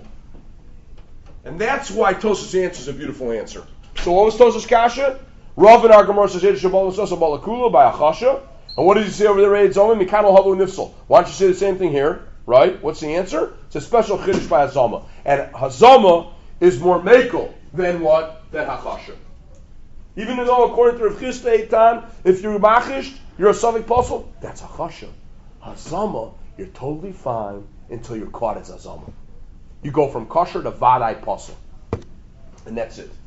And that's why Tosfos' answer is a beautiful answer. So what was Tosfos' kasha? Rav and our Gemara says Shabbat Balakula by Achasha. And what did you say over there? Eid Zomein Mikano Havu Nifsal. Why don't you say the same thing here? Right? What's the answer? It's a special chiddush by Hazama. And Hazama is more mekel than what? Than Hachasha. Even though according to Rav Chisda Eitan, if you're machished, you're a suffix puzzle, that's Hachasha. Hazama, you're totally fine until you're caught as Hazama. You go from kosher to vadai puzzle. And that's it.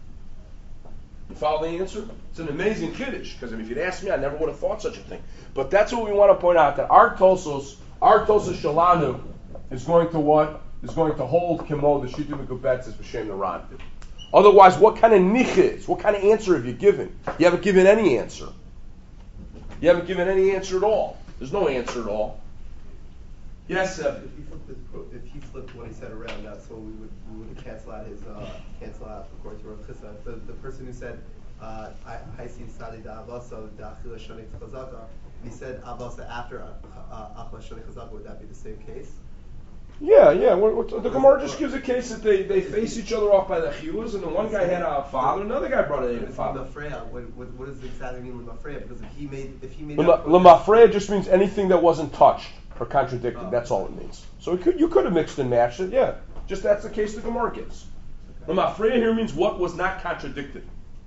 You follow the answer? It's an amazing chiddush, because if you'd asked me, I never would have thought such a thing. But that's what we want to point out, that our Tosfos Shalanu is going to what? Is going to hold Kimo, the Shita Mekubetzis, B'Shem the Ran. Otherwise, what kind of nichis, what kind of answer have you given? You haven't given any answer. You haven't given any answer at all. There's no answer at all. Yes, Seb? If he flipped what he said around, that's when we would cancel out according to Rav Chisda. The person who said I see Sadi da Avasa da Achila Shani Chazaka, he said Avasa after Achila Shani Chazaka, would that be the same case? Yeah. The Gemara just gives a case that they face each other off by the chilas, and the one guy had a father, another guy brought a father. Lemafreya, what does it exactly mean Lemafreya? Because if he made Lemafreya just means anything that wasn't touched or contradicted. That's all it means. So you could have mixed and matched it. Yeah, just that's the case the Gemara gives. Lemafreya here means what was not contradicted.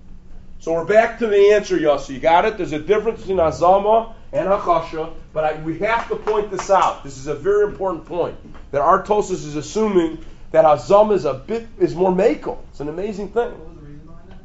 So we're back to the answer, Yossi. You got it? There's a difference between Hazama and Hachasha, but we have to point this out. This is a very important point. That our Tosfos is assuming that Hazama is more mekel. It's an amazing thing. What was the reason behind that?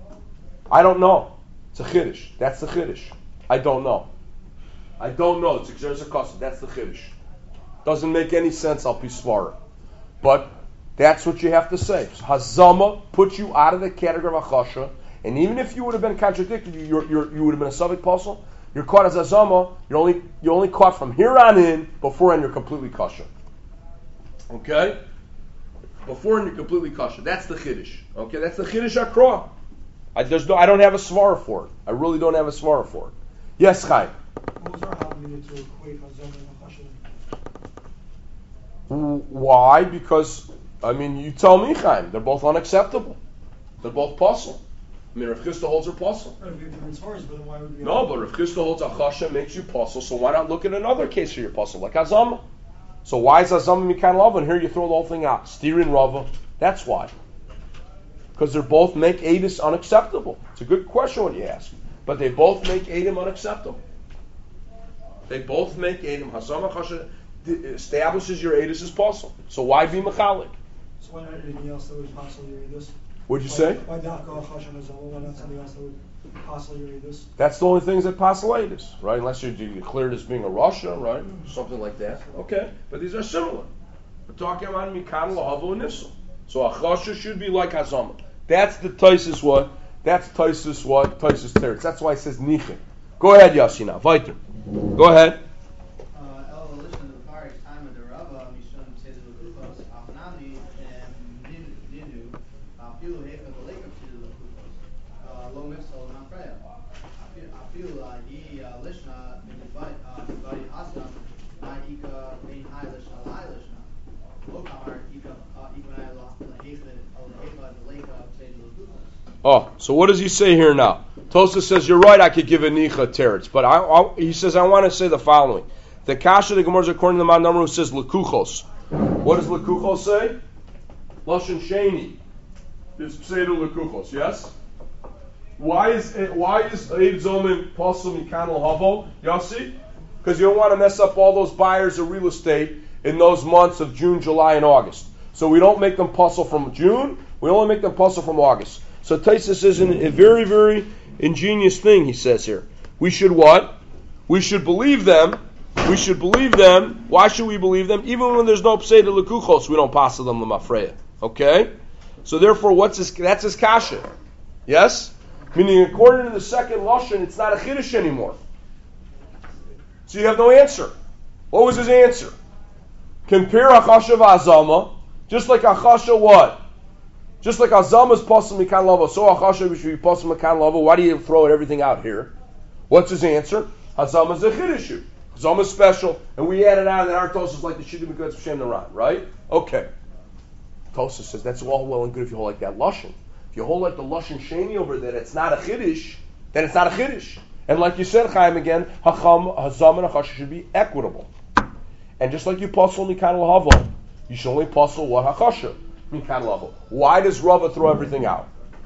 I don't know. It's a chiddush. That's the chiddush. I don't know. It's Xeris HaKosov. That's the chiddush. Doesn't make any sense. I'll be smart. But That's what you have to say. So Hazama puts you out of the category of Achasha, and even if you would have been contradicted, you would have been a Savik Puzzle. You're caught as Hazama. You're only caught from here on in. Beforehand, you're completely Kasha. Okay? Beforehand, you're completely Kasha. That's the Chiddush. Okay? That's the Chiddush Akra. I don't have a svara for it. I really don't have a svara for it. Yes, Chaim. What was our happening to equate Hazama and Achasha? Why? Because, you tell me, Chaim, they're both unacceptable. They're both puzzle. Rav Chisda holds her puzzle. Right, we have different svars, but then why would we? No, but Rav Chisda holds Achasha makes you puzzle, so why not look at another case for your puzzle, like Hazama? So why is Hazama Mikan Lava? And here you throw the whole thing out. Steering Rava. That's why. Because they both make Adis unacceptable. It's a good question when you ask. But they both make Adim unacceptable. They both make Adim. Hazama Chasha establishes your Adis as puzzle. So why be Mechalik? So why not anything else that would possibly read this? What'd you say? Why not go Achasha and Hazama? Why not something else that would possibly read this? That's the only things that possible Adis, right? Unless you declare it as being a Russia, right? Something like that. Okay. But these are similar. We're talking about Mikan Lahavo and Nifsal. So Achasha should be like Hazama. That's the Taisus what? That's Taisus what? Taisus Teretz. That's why it says Nichin. Go ahead, Yasina. Weiter. Go ahead. Oh, so what does he say here now? Tosa says, you're right, I could give a nicha teretz, but he says, I want to say the following. The kasha the Gemara is according to the man number who says lekuchos. What does lekuchos say? Lashon sheni. It's pseudo lekuchos, yes? Why is Eid Zomin Pasum Mikanal Havo? Yossi? Because you don't want to mess up all those buyers of real estate in those months of June, July, and August. So we don't make them puzzle from June, we only make them puzzle from August. So Taisus is a very, very ingenious thing, he says here. We should what? We should believe them. We should believe them. Why should we believe them? Even when there's no pseudo lekuchos, we don't pass them l'mafreya. Okay? So therefore, that's his kasha. Yes? Meaning, according to the second Lashon, it's not a Chiddush anymore. So you have no answer. What was his answer? Compare Achasha v'Azama, just like Achasha what? Just like Azama is Pasum Mikan Lava, so Achasha should be Pasum Mikan Lava. Why do you throw everything out here? What's his answer? Hazama is a Chiddush. Hazama is special, and we added on that our Tosa is like the Shidduch Mikutz B'Shem Naran, right? Okay. Tosa says that's all well and good if you hold like that Lashon. If you hold like the Lashon Sheni over there, it's not a Chiddush, then it's not a Chiddush. And like you said, Chaim, again, Hazama and Achasha should be equitable. And just like you puzzle Mikan Lahavo, you should only puzzle what Achasha. Why does Rava throw everything out?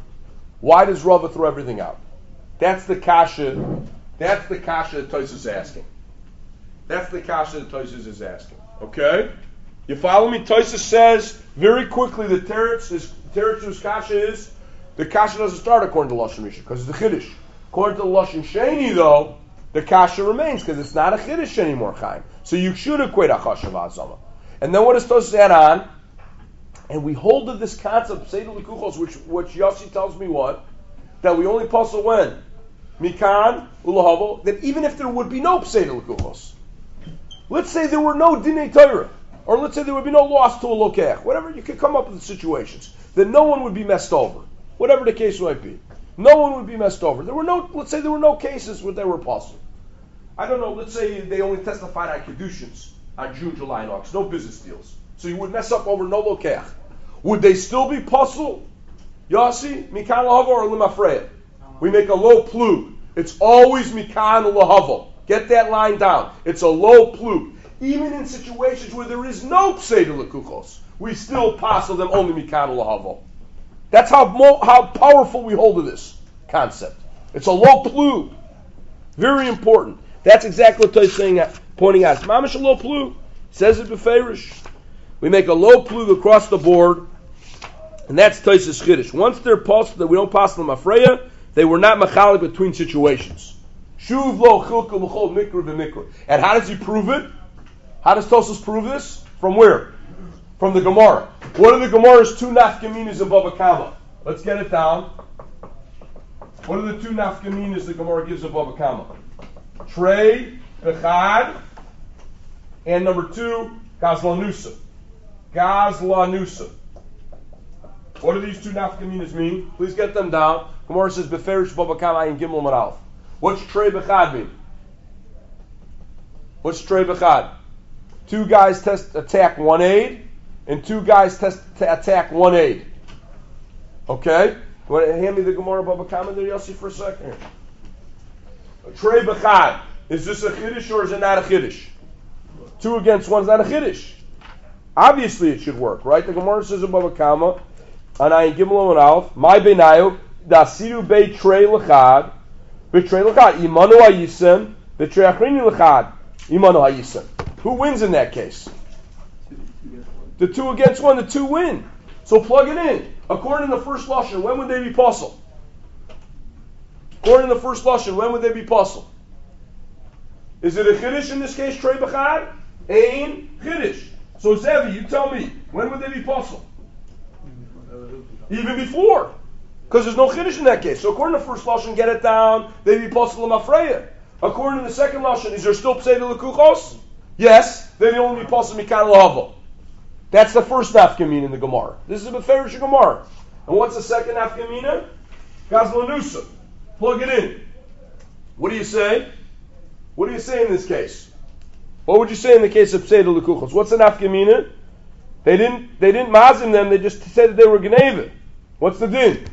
Why does Rava throw everything out? That's the kasha. That's the kasha that Tosfos is asking. That's the kasha that Tosfos is asking. Okay, you follow me? Tosfos says very quickly the teretz's kasha is the kasha doesn't start according to Lashon Rishon because it's the Chiddush. According to the Lashon Sheni, though, the kasha remains because it's not a Chiddush anymore, Chaim. So you should equate Achasha v'Azama. And then what does Tosfos add on? And we hold to this concept, Seder Lekuchos, which Yossi tells me what? That we only puzzle when? Mikan, Ulahavo, that even if there would be no Seder Lekuchos. Let's say there were no Dinei Torah, or let's say there would be no loss to a Lokech, whatever, you could come up with situations, that no one would be messed over, whatever the case might be. No one would be messed over. Let's say there were no cases where they were puzzled. I don't know, let's say they only testified on Kedushians on June, July, and August, no business deals. So you would mess up over no lokeach. Would they still be puzzled? Yossi, Mikan Lahavo or Limafreya? We make a low plug. It's always Mikan Lahavo. Get that line down. It's a low plug. Even in situations where there is no Pseudo Lekuchos, we still puzzle them only Mikan Lahavo. That's how powerful we hold to this concept. It's a low plug. Very important. That's exactly what he's saying, pointing out. It's mamish a low plug. Says it beferish. We make a low plug across the board, and that's Tosfos Chiddush. Once they're pulsed, that we don't pass them Afreya, they were not machalik between situations. Shuv lo chilka l'chol mikra v'mikra. And how does he prove it? How does Tosfos prove this? From where? from the Gemara. What are the Gemara's two nafkaminas in Baba Kama? Let's get it down. What are the two nafkaminas the Gemara gives of Baba Kama? Trey, Bechad, and number 2, Gazlanusa. Gazlanusa. What do these two nafkaminas mean? Please get them down. Gemara says, Beferish Baba Kama Ayin Gimel Maralf. What's Trey Bechad mean? What's Trey Bechad? 2 guys attack 1 aid, and 2 guys attack 1 aid. Okay? You want to hand me the Gemara Baba Kama there, Yossi, for a second? Trey Bechad. Is this a Chiddush or is it not a Chiddush? 2 against 1 is not a Chiddush. Obviously it should work, right? The Gemara says in Baba Kama, Anayin Gimel and Alf, My Benayu, Dasiru Be Trey Lechad, Betrey Lechad, Imanu Hayisem, Betrey Achrini Lechad, Imanu Hayisem. Who wins in that case? The 2 against 1, the 2 win. So plug it in. According to the first Lashon, when would they be puzzled? According to the first Lashon, when would they be puzzled? Is it a Chiddush in this case, Trey Bechad? Ein Chiddush. So Zevi, you tell me, when would they be puzzled? Even before. Because there's no Chiddush in that case. So according to the first Lashon, get it down, they'd be puzzled L'mafreya. According to the second Lashon, is there still Psei L'kuchos? Yes, then they only be puzzled Mikan L'havo. That's the first nafkamina in the Gemara. This is a Beferish Gemara. And what's the second nafkamina? Gazlanusa. Plug it in. What do you say? What do you say in this case? What would you say in the case of Psei L'kuchos? What's the nafkamina? They didn't mazim them, they just said that they were Geneva. What's the din?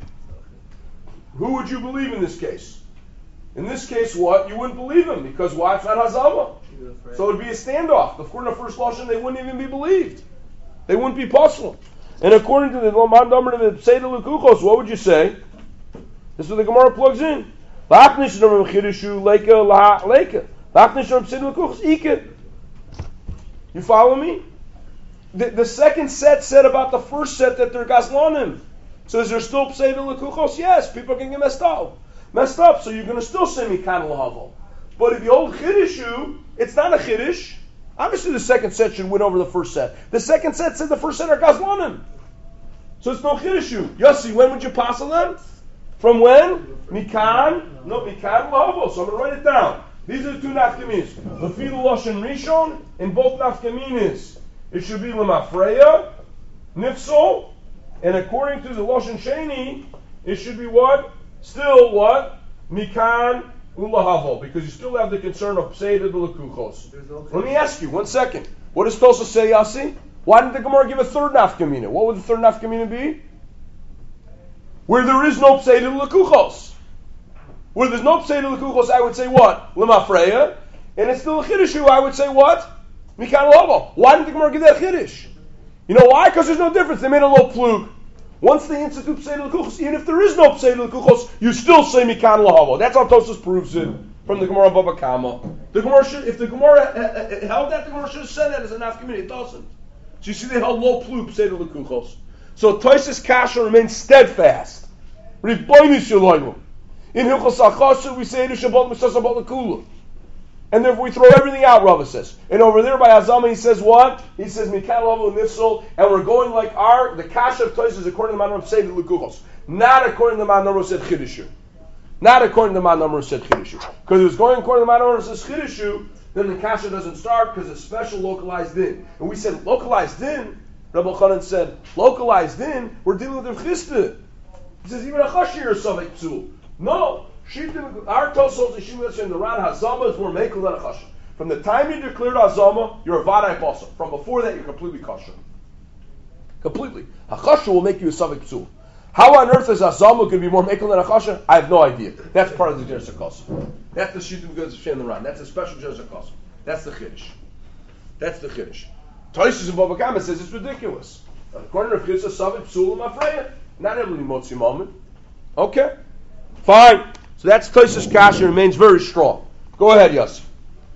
Who would you believe in this case? In this case, what? You wouldn't believe him, because why? It's not Hazama. So it would be a standoff. According to first Lashon, they wouldn't even be believed. They wouldn't be possible. And according to the Loman Domer of the Psei L'kuchos, what would you say? This is what the Gemara plugs in. Lachnish Noram Chidushu Leika La Leika. Lachnish Noram Psei L'kuchos Ika. You follow me? The second set said about the first set that they're Gazlanim. So is there still Psei L'kuchos? Yes, people can get messed up. So you're going to still say Mikan L'havo. But if you hold Chidushu, it's not a Chiddush. Obviously the second set should win over the first set. The second set said the first set are Gazlanim. So it's no Chidushu. Yossi, when would you passel them? From when? Mikan? No, Mikan L'havo. So I'm going to write it down. These are the 2 nafkaminas. Lefi Lashon Rishon, in both nafkaminas, it should be L'mafreya, Nifsol, and according to the Lashon Sheni, it should be what? Still what? Mikan Ulahavo, because you still have the concern of Psei L'kuchos. Let me ask you, 1 second. What does Tosa say, Yassi? Why did the Gemara give a third nafkamina? What would the third nafkamina be? Where there is no Psei L'kuchos. Where there's no Psei L'kuchos, I would say what? L'mafreya. And it's still a Chiddush, I would say what? Mikan Ulahavo. Why didn't the Gemara give that Chiddush? You know why? Because there's no difference. They made a low plug. Once they institute Psei L'kuchos, even if there is no Psei L'kuchos, you still say Mikan L'havo. That's how Tosas proves it from the Gemara Baba Kama. The Gemara should, if the Gemara held that, the Gemara should have said that as a nafkamina. It doesn't. So you see, they held low plug Psei L'kuchos. So Tosas Kasha remains steadfast. Ribonis Yoloinu. In Hilchos Achasha, we say Shabbat Misasabot L'kula. And therefore we throw everything out, Rava says. And over there by Hazama he says what? He says Mikan L'havo Nifsol, and we're going like the Kasha of Tosas according to the Manor Psei L'kuchos. Not according to the Manor said Chiddushu. Not according to the Manor said Chiddushu. Because if it's going according to the Manor says Chiddushu, then the Kasha doesn't start because it's special localized din. And we said localized din, Rabbi Chanan said, localized din, we're dealing with the Chista. He says even a Chashir is Savek Psul. No. Our Tosos in the Ran Hazama is more Mekel than a Chasha. From the time you declared Hazama, you're a Vadai Pasha. From before that, you're completely Kasha. Completely. A Chasha will make you a Savik Psul. How on earth is Hazama going to be more Mekel than a Chasha? I have no idea. That's part of the Jersey Kosa. That's the Shittim Goods of Shem the Ran. That's a special Jersey Kosa. That's the Chiddush. That's the Chiddush. Tosis in Baba Kama says it's ridiculous. According to Chiddush, Savik Psul and Mafreya. Not everybody Motzi moment. Okay. Fine. So that's Tosas Kasha remains very strong. Go ahead, Yossi.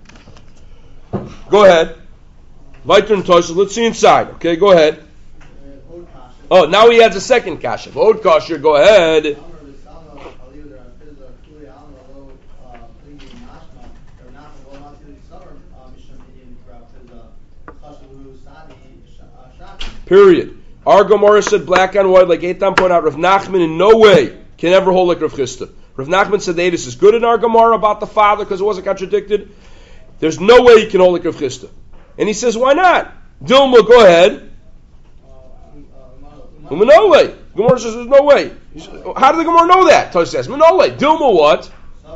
Go ahead. Weiter in Tosas. Let's see inside. Okay, go ahead. Oh, now he adds a second Kasha. Old Kasha, go ahead. Period. Our Gemara said black on white, like Eitan pointed out, Rav Nachman in no way can ever hold like Rav Chisda. Rav Nachman said the Eidus is good in our Gemara about the father because it wasn't contradicted. There's no way he can hold like Rav Chisda. And he says, why not? Dilma, go ahead. Umanole. Gemara says there's no way. How did the Gemara know that? Tosh says, Manole. Dilma what?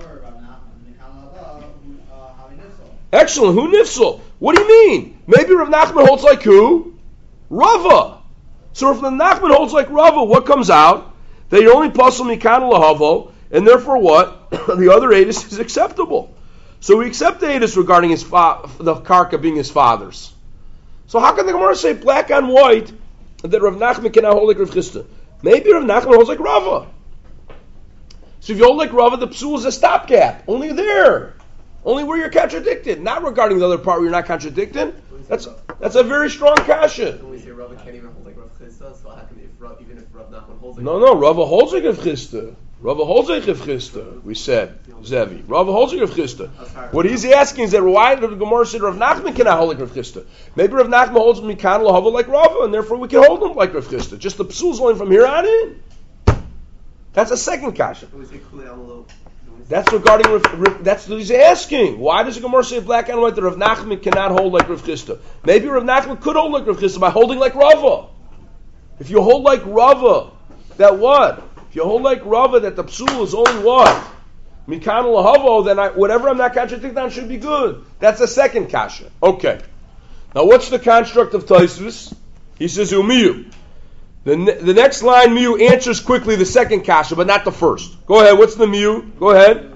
Excellent. Who nifsel? What do you mean? Maybe Rav Nachman holds like who? Rava. So if Rav Nachman holds like Rava, what comes out? That you only puzzle mikan lahavo, and therefore what? The other Eidus is acceptable. So we accept the Eidus regarding his the karka being his father's. So how can the Gemara say black on white that Rav Nachman cannot hold like Rav Chisda? Maybe Rav Nachman holds like Rava. So if you hold like Rava, the psul is a stopgap. Only there. Only where you're contradicted. Not regarding the other part where you're not contradicted. That's a very strong kasha. When we say Rava can't even hold like Rav Chisda, so how can even if Rav Nachman holds like No, Rava holds like Rav Chisda. Rava holds like Rav Chisda. We said, Zevi. Rava holds like Rav Chisda. What he's asking is that why the Gemara said Rav Nachman cannot hold like Rav Chisda? Maybe Rav Nachman holds mikan lahava like Rava, and therefore we can hold him like Rav Chisda. Just the psul is only from here on in. That's a second kasha. That's regarding, that's what he's asking. Why does the Gemara say black and white that Rav Nachman cannot hold like Rav Chisda? Maybe Rav Nachman could hold like Rav Chisda by holding like Rava. If you hold like Rava, that what? If you hold like Rava, that the psul is only what? Mikan lahavo, then whatever I'm not contradicting on should be good. That's a second kasha. Okay. Now what's the construct of Tosfos? He says, Umiyu. The next line, Miu, answers quickly the second kasha, but not the first. Go ahead, what's the Miu? Go ahead.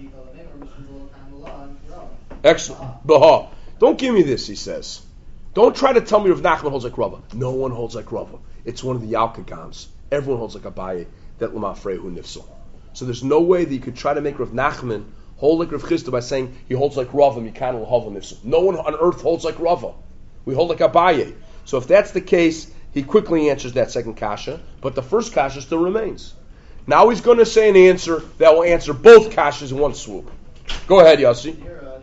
Excellent. Baha. Don't give me this, he says. Don't try to tell me Rav Nachman holds like Rava. No one holds like Rava. It's one of the Yalkagams. Everyone holds like Abaye, that Lamafrehu Nifsal. So there's no way that you could try to make Rav Nachman hold like Rav Chisda by saying he holds like Rava, Mikan L'Hava Nifsal. No one on earth holds like Rava. We hold like Abaye. So if that's the case, he quickly answers that second kasha, but the first kasha still remains. Now he's going to say an answer that will answer both kashas in one swoop. Go ahead, Yossi.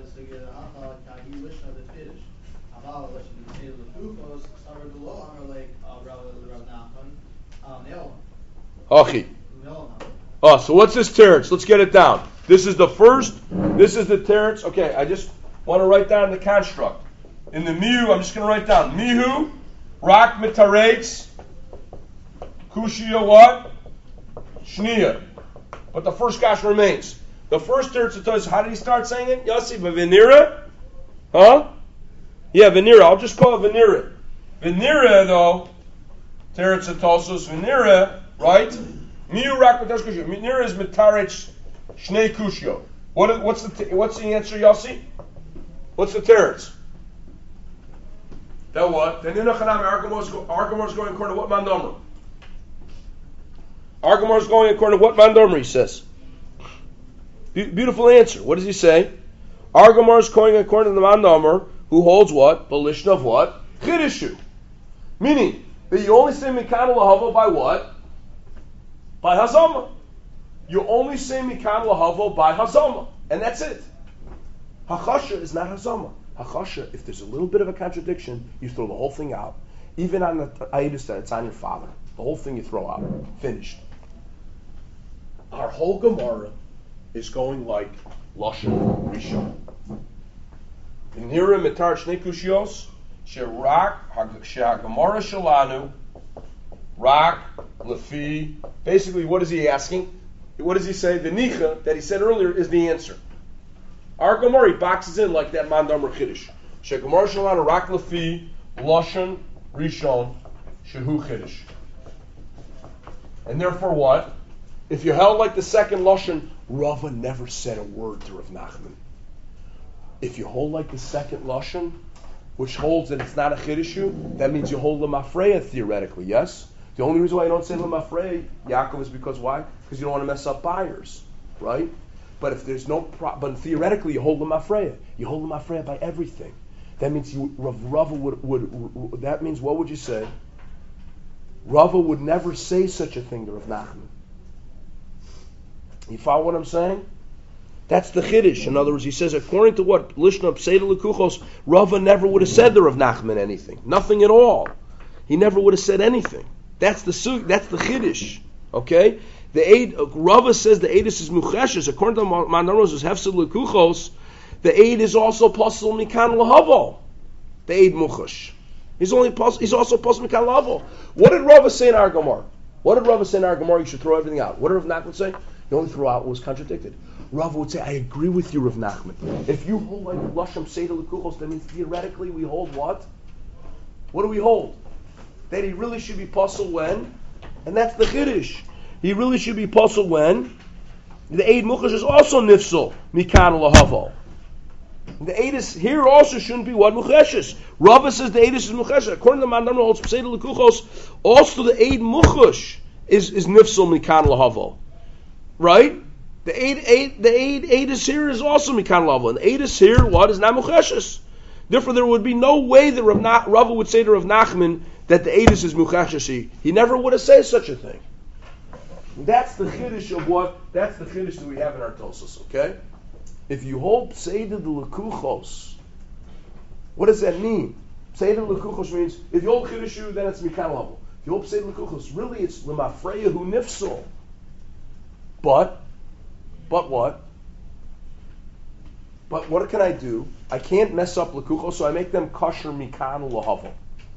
Achi. So what's this teretz? Let's get it down. This is the first. This is the teretz. Okay, I just want to write down the construct. In the mihu, I'm just going to write down mihu. Rak mitaretz, kushia what? Shnia. But the first kasha remains. The first teretz of Tosfos, how did he start saying it? Yossi, Venira? Huh? Yeah, Venira. I'll just call it Venira. Venira, though, teretz of Tosfos, Venira, right? Miu rak mitaretz kushia. Venira is mitaretz shnei kushio. What's the answer, Yossi? What's the teretz? That what? Then our Gemara is going according to what mandomer? Our Gemara is going according to what mandomer, he says. Beautiful answer. What does he say? Our Gemara is going according to the mandomer who holds what? Belishna of what? Chidishu. Meaning that you only say Mikan L'Havo by what? By Hazama. You only say Mikan L'Havo by Hazama. And that's it. Hachasha is not Hazama. Hachasha, if there's a little bit of a contradiction, you throw the whole thing out. Even on the Aedus that it's on your father. The whole thing you throw out. Finished. Our whole Gemara is going like Lashon Rishon. Venira mitar shnei kushios, she'rak ha'gemara shalanu, rak lefi. Basically, what is he asking? What does he say? The nicha that he said earlier is the answer. Our Gemara, he boxes in like that Mandamer Chiddush. She'gemara shalanu rak lefi Lashon Rishon shehu Chiddush. And therefore what? If you held like the second Lashon, Rava never said a word to Rav Nachman. If you hold like the second Lashon, which holds that it's not a Chiddushu, that means you hold Lamafreya theoretically, yes? The only reason why you don't say Lamafreya, Yaakov, is because why? Because you don't want to mess up buyers, right? But if there's no but theoretically you hold Lamafreya. You hold Lamafreya by everything. That means Rava would that means what would you say? Rava would never say such a thing to Rav Nachman. You follow what I'm saying? That's the Chiddush. In other words, he says, according to what Lishna Pseida Lekuchos, Rava never would have said to Rav Nachman anything. Nothing at all. he never would have said anything. That's the chiddush. Okay? Rava says the Eidus is mucheshes. According to Mandaros, is hefsed lekuchos. The Eid is also possible mikan lahavo. The Eid muchash. He's also possible mikan lahavo. What did Rava say in our Gemara? You should throw everything out. What did Rav Nachman say? You only throw out what was contradicted. Rava would say, I agree with you, Rav Nachman. If you hold like Lashem Seder Lekuchos, that means theoretically we hold what? What do we hold? That he really should be puzzled when? And that's the Chiddush. He really should be puzzled when? The Eid Muchash is also Nifsal, Mikan Lahavo. The Eidus here also shouldn't be what? Mucheshes. Rava says the Eidus is Mucheshes. According to Mandarim holds Seder Lekuchos, also the Eid Muchash is Nifsal, Mikan Lahavo. Right? The Eidus here is also Mikan Lahavo. And the Eidus here, what? Is not Mucheshes. Therefore, there would be no way that Rava would say to Rav Nachman that the Eidus is Mucheshes. He never would have said such a thing. That's the Chiddush of what? That's the Chiddush that we have in our Tosos, okay? If you hold Seder the Lekuchos, what does that mean? Seder Lekuchos means, if you hold Chiddushu, then it's Mikan Lahavo. If you hold Seder Lekuchos, really it's Lemafreya Hu Nifsal. But what? But what can I do? I can't mess up Lekuchos, so I make them kosher Mikan Lahavo.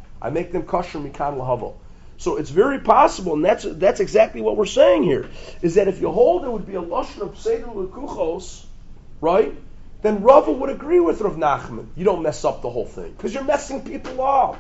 So it's very possible, and that's exactly what we're saying here, is that if you hold it would be a lashon of Seder Lekuchos, right? Then Rava would agree with Rav Nachman. You don't mess up the whole thing, because you're messing people up.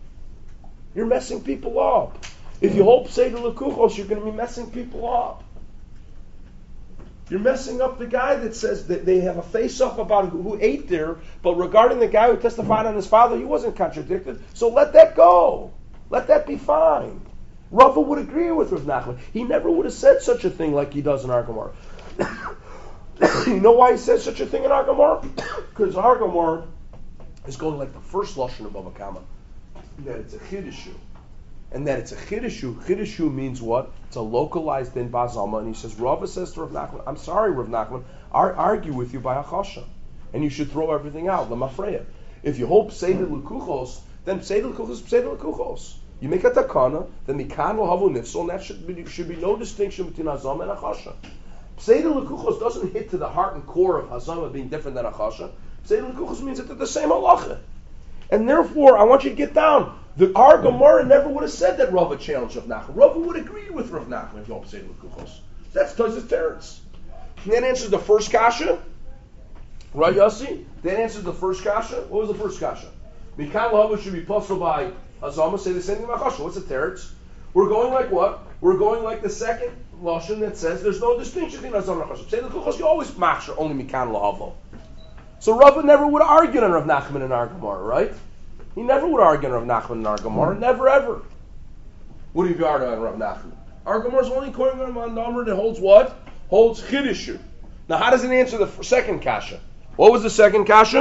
If you hold Seder Lekuchos, you're going to be messing people up. You're messing up the guy that says that they have a face-off about who ate there, but regarding the guy who testified on his father, he wasn't contradicted. So let that go. Let that be fine. Rava would agree with Rav Nachman. He never would have said such a thing like he does in our Gemara. You know why he says such a thing in our Gemara? Because our Gemara is going like the first lashon of Bava Kama, that it's a chiddushu. And that it's a chiddushu. Chiddushu means what? It's a localized din bazama. And he says, Rava says to Rav Nachman, I'm sorry, Rav Nachman, I argue with you by Achasha. And you should throw everything out, Lamafreya. If you hold Seder Lekuchos, then Seder Lekuchos. You make a takana, then Mikan Lahavu Nifsal, and that should be no distinction between Hazama and Achasha. Seder Lekuchos doesn't hit to the heart and core of Hazama being different than Achasha. Seder Lekuchos means that they're the same halacha. And therefore, I want you to get down. Our Gemara never would have said that Rava challenged Rav Nachman. Rava would agree with Rav Nachman if you don't say Lekuchos. That's Taz's teretz. That answers the first kasha. Right, Yossi? That answers the first kasha. What was the first kasha? Mikan Lahava should be puzzled by Hazama. Say the same thing about Chasha. What's the teretz? We're going like what? We're going like the second lashon that says there's no distinction between Hazama and Chasha. Say Lekuchos, you always machshir only Mikan Lahava. So Rava never would argue on Rav Nachman in our Gemara, right? He never would argue on Rav Nachman in our Gemara. Never ever. What do you argue on Rav Nachman? Our Gemara is only quoting on a number that holds what? Holds Chiddushu. Now how does it answer the second kasha? What was the second kasha?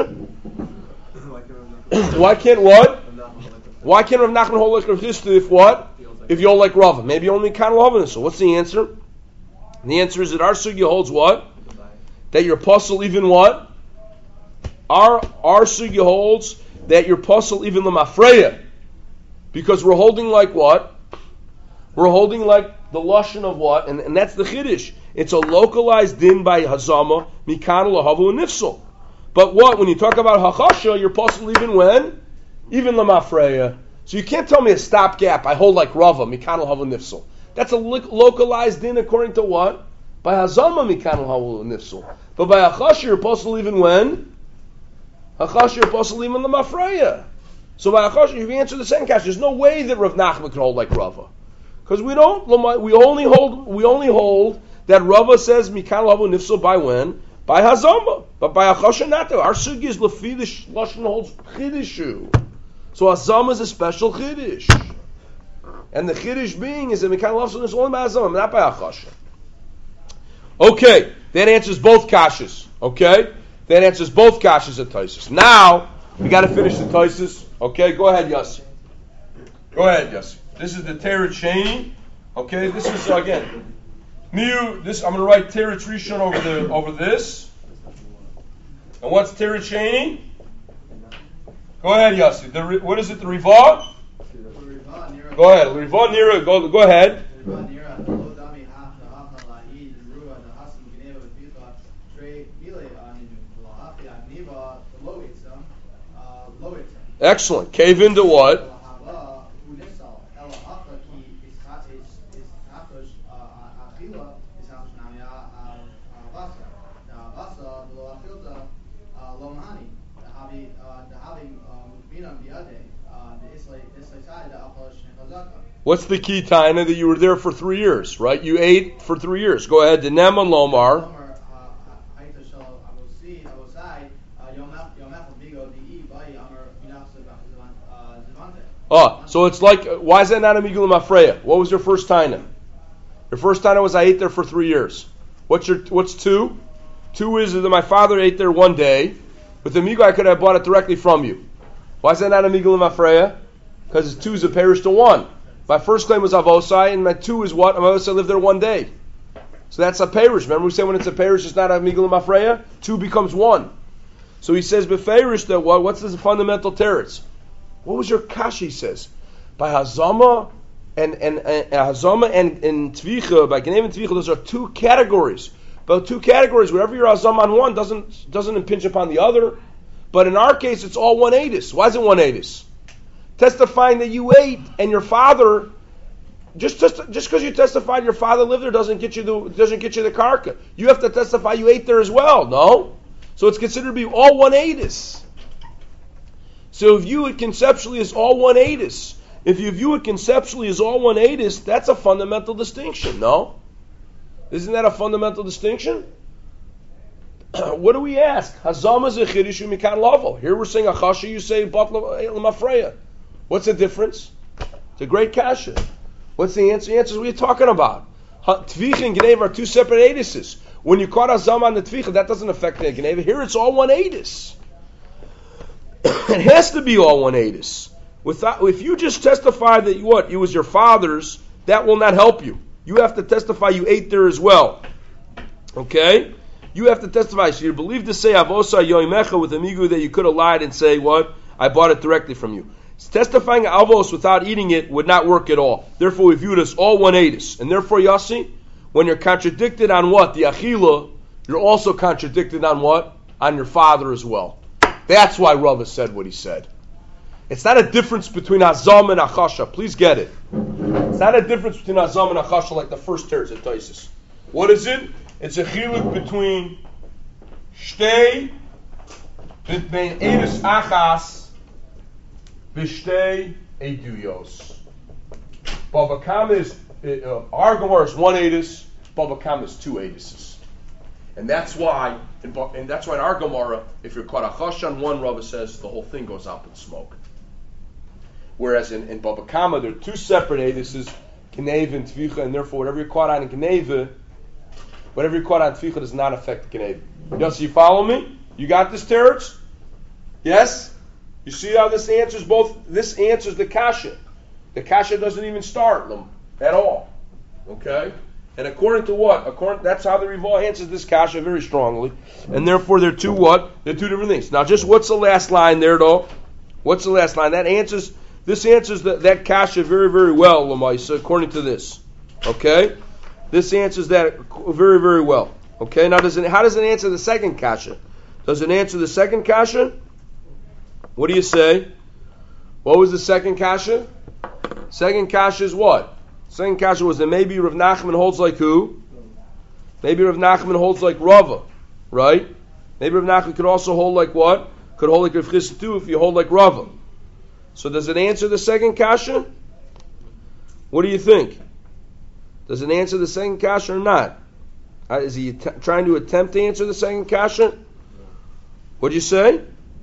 Why can't what? Why can't Rav Nachman hold like Rav Chisda if what? If you hold like Rava. Maybe only kind of Rava. So what's the answer? And the answer is that our sugya holds what? That your apostle even what? Our sugya holds that your apostle even lemafreya. Because we're holding like what? We're holding like the lashon of what? And that's the chiddush. It's a localized din by hazama, mikan lahavu and nifsal. But what? When you talk about hachasha, your apostle even when? Even lemafreya. So you can't tell me a stopgap. I hold like Rava, mikan lahavu nifsal. That's a localized din according to what? By hazama, mikan lahavu nifsal. But by hachasha, your apostle even when? Hachasha, your apostle even lemafreya. So by hachasha, if you answer the second question, there's no way that Rav Nachman can hold like Rava. Because we only hold that Rava says mikan lahavu nifsal by when? By hazama. But by hachasha not there. Our sugi is lefidish lashon holds chiddushu. So hazama is a special chiddush. And the chiddush being is that mikan lahavu nifsal only by hazama, not by hachasha. Okay, that answers both kashas. Okay? That answers both kashas at Taisus. Now, we got to finish the Taisus. Okay, go ahead, Yossi. Go ahead, Yossi. This is the Teretz Sheni. Okay, this is, again, I'm going to write Teretz Rishon over this. And what's Teretz Sheni? Go ahead, Yossi. What is it, the Rivah? Go ahead. Rivon Nira, go ahead. Excellent. Cave into what? What's the key, Taina, that you were there for 3 years, right? You ate for 3 years. Go ahead. Denem and Lomar. Oh, so it's like, why is that not a Migul Mafreya? What was your first Taina? Your first Taina was I ate there for 3 years. What's 2? 2 is that my father ate there 1 day. With the Migul, I could have bought it directly from you. Why is that not a Migul Mafreya? Because 2 is a parish to 1. My first claim was Avosai, and my 2 is what? Avosai lived there 1 day. So that's a parish. Remember we said when it's a parish, it's not a Migul Mafreya? 2 becomes 1. So he says, Beferish, that what's the fundamental teretz? What was your kashi? He says, by Hazama and Hazama and Tvicha, by Genev and Tvicha, those are 2 categories. But 2 categories, wherever you're Hazama on one doesn't impinge upon the other. But in our case, it's all 1/8. Why is it 1/8? Testifying that you ate and your father, just because you testified your father lived there doesn't get you the karka. You have to testify you ate there as well. No, so it's considered to be all 1/8. So if you view it conceptually as all 1/8, if you view it conceptually as all 1/8, that's a fundamental distinction. No, isn't that a fundamental distinction? What do we ask? Hazama zechidishu mikan lavel. Here we're saying achasha. You say bat lemafreya. What's the difference? It's a great kasha. What's the answer? The answer is what you're talking about. Tvicha and Geneva are 2 separate edises. When you caught Hazama on the Tvicha, that doesn't affect the Geneva. Here it's all 1/8. It has to be all 1/8. If you just testify that it was your father's, that will not help you. You have to testify you ate there as well. Okay? You have to testify. So you're believed to say Avosa Yoimecha with Amigu that you could have lied and say what? I bought it directly from you. Testifying avos without eating it would not work at all. Therefore, we view it as all 1/8. And therefore, Yossi, when you're contradicted on what? The achila, you're also contradicted on what? On your father as well. That's why Rava said what he said. It's not a difference between Hazam and Achasha. Please get it. It's not a difference between Hazam and Achasha like the first teretz at Taisus. What is it? It's a chiluk between Shtei, between Eidus Achas, Vishtei Eduyos. Baba Kama is, our Gemara is 1/8, Baba Kama is 2/8. And that's why in our Gemara, if you're caught Achash on one, Rava says the whole thing goes up in smoke. Whereas in Baba Kama, there are 2 separate edises, Geneva and Tvicha, and therefore whatever you're caught on in Geneva, whatever you're caught on Tvicha does not affect the Geneva. Yes, you follow me? You got this, Teretz? Yes? You see how this answers both? This answers the kasha. The kasha doesn't even start them at all. Okay? And according to what? That's how the Rival answers this kasha very strongly. And therefore they're 2 what? They're 2 different things. Now just what's the last line there though? What's the last line? This answers that kasha very, very well, Lamaisa, according to this. Okay? This answers that very, very well. Okay? Now how does it answer the second kasha? Does it answer the second kasha? What do you say? What was the second kasha? Second kasha is what? Second kasha was that maybe Rav Nachman holds like who? Maybe Rav Nachman holds like Rava, right? Maybe Rav Nachman could also hold like what? Could hold like Rav Chisda too if you hold like Rava. So does it answer the second kasha? What do you think? Does it answer the second kasha or not? Is he trying to attempt to answer the second kasha? What do you say?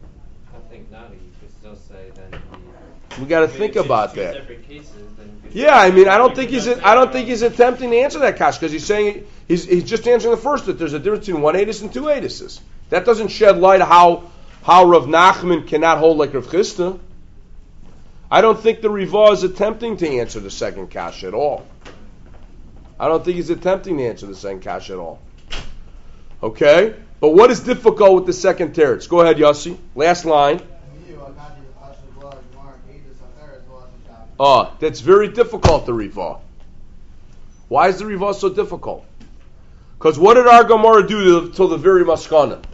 We got to think about that. Yeah, I mean, I don't think he's attempting to answer that kasha because he's saying he's just answering the first that there's a difference between 1/8 and 2/8. That doesn't shed light how Rav Nachman cannot hold like Rav Chisda. I don't think the Riva is attempting to answer the second kasha at all. I don't think he's attempting to answer the second kasha at all. Okay, but what is difficult with the second teretz? Go ahead, Yossi. Last line. That's very difficult, the Rivah. Why is the Rivah so difficult? Because what did our Gemara do till the very Maskana?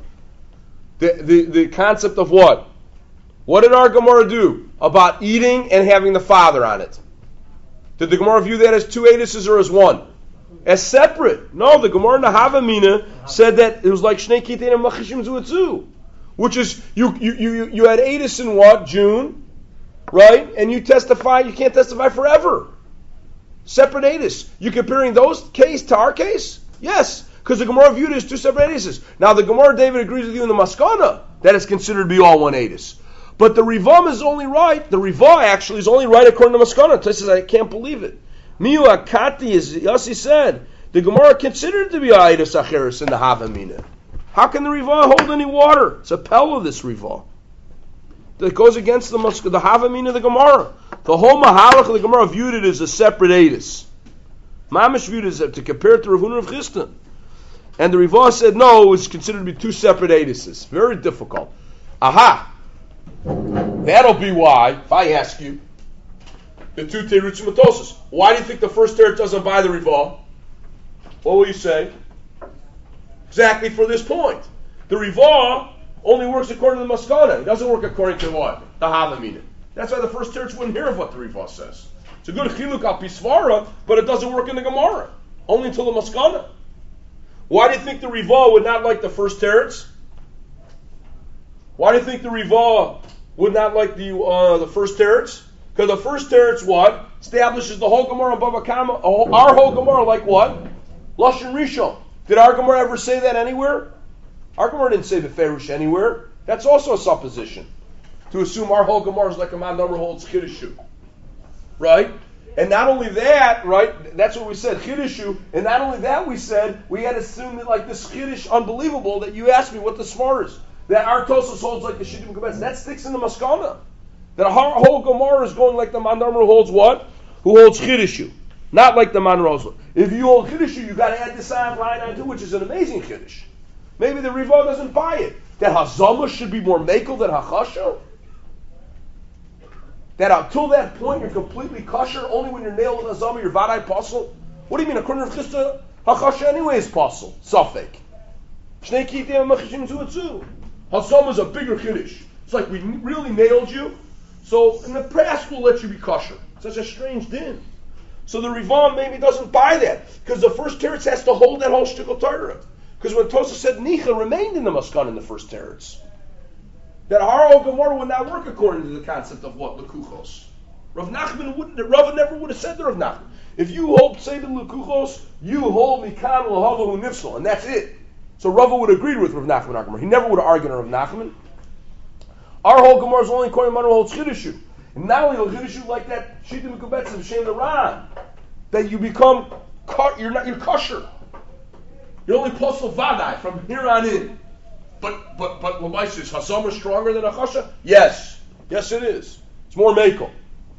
The concept of what? What did our Gemara do about eating and having the father on it? Did the Gemara view that as two edises or as one? As separate. No, the Gemara in the Havamina said that it was like Shnei Kitain and Machishim Zuatzu, which is you had edis in what? June, right? And you testify. You can't testify forever. Separate edis. You comparing those case to our case? Yes, because the Gemara viewed it as two separate edises. Now the Gemara David agrees with you in the Maskana that it's considered to be all one edis. But the Rivam is only right. The Rivah actually is only right according to Maskana. He says, I can't believe it. Miu Akati, as Yossi said, the Gemara considered to be Aedus Acheres in the Havamina. How can the Rivah hold any water? It's a Pella, this Rivah. That goes against the Havamina of the Gemara. The whole Mahalach of the Gemara viewed it as a separate Aedus. Mamish viewed it as to compare it to Rav Huna of Chisda. And the Rivah said, no, it was considered to be two separate Aeduses. Very difficult. Aha! That'll be why, if I ask you, the two Teirutz Matosis. Why do you think the first Teretz doesn't buy the Rivah? What will you say? Exactly for this point. The Rivah only works according to the Maskana. It doesn't work according to what? The Havamina. That's why the first Teretz wouldn't hear of what the Rivah says. It's a good Chiluk al Pisvara, but it doesn't work in the Gemara. Only until the Maskana. Why do you think the Rivah would not like the first Teretz? Why do you think the Rivah would not like the first Teretz? Because the first Teretz, what? Establishes the whole Gemara and Bava Kama, our whole Gemara like what? Lashon Rishon. Did our Gemara ever say that anywhere? Our Gemara didn't say the Ferush anywhere. That's also a supposition. To assume our whole Gemara is like a man number holds Chiddushu. Right? And not only that, right? That's what we said, Chiddushu. And not only that, we said, we had assumed that like this Chiddush unbelievable that you asked me what the smart is. That our Tosas holds like the Shittim Kabetz. That sticks in the Maskana. That our whole Gemara is going like the Mandamar who holds what? Who holds Chiddushu. Not like the Man Rosler. If you hold Chiddushu, you got to add this on line on too, which is an amazing Chiddush. Maybe the Rivah doesn't buy it. That Hazama should be more Mekel than Hachasha. That until that point you're completely kosher, only when you're nailed with Hazama, you're Vadai Pasul. What do you mean? According to Chisda, Hachasha anyway is Pasul. Safek. Shnei Kitei Machishim Zuatzu. Hazama is a bigger Chiddush. It's like we really nailed you. So in the past we'll let you be kosher. Such a strange din. So the Rivah maybe doesn't buy that because the first teretz has to hold that whole shtickle Torah. Because when Tosa said Nicha remained in the Maskan in the first teretz, that our whole Gemara would not work according to the concept of what Lekuchos. Rav never would have said to Rav Nachman, if you hold Seder Lekuchos, you hold Mikan L'Havahu Nifsal, and that's it. So Rav would agree with Rav Nachman our Gemara. He never would have argued on Rav Nachman. Our whole Gemara is only according to Manu holds Chiddushu. And not only will Chiddushu like that Shittim Mikubetz of Shem Ran, that you become you're kosher. You're only Posel Vadai from here on in. But Lamaisa, is Hazama stronger than Achasha? Yes. Yes it is. It's more Mekel.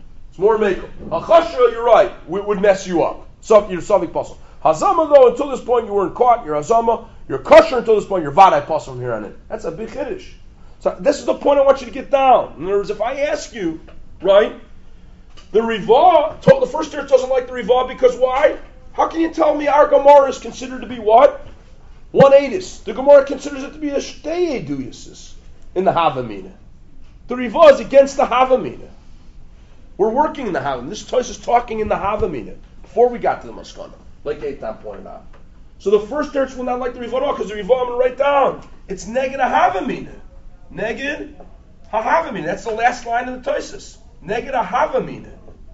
Achasha, you're right, would mess you up. So you're Savik Posel. Hazama though, until this point you weren't caught, you're Hazama, you're kosher until this point, you're Vadai Posel from here on in. That's a big Chiddush. So this is the point I want you to get down. In other words, if I ask you, right, the Rivah, the first teretz doesn't like the Rivah because why? How can you tell me our Gemara is considered to be what? One edus. The Gemara considers it to be a shtei eduyasis in the Havamina. The Rivah is against the Havamina. We're working in the Havamina. This Tos is talking in the Havamina before we got to the Maskana, like Eitan pointed out. So the first teretz will not like the Rivah at all because the Rivah I'm going to write down. It's neged a Havamina. Neged ha-havamina. That's the last line of the Tosis. Neged ha-havamina.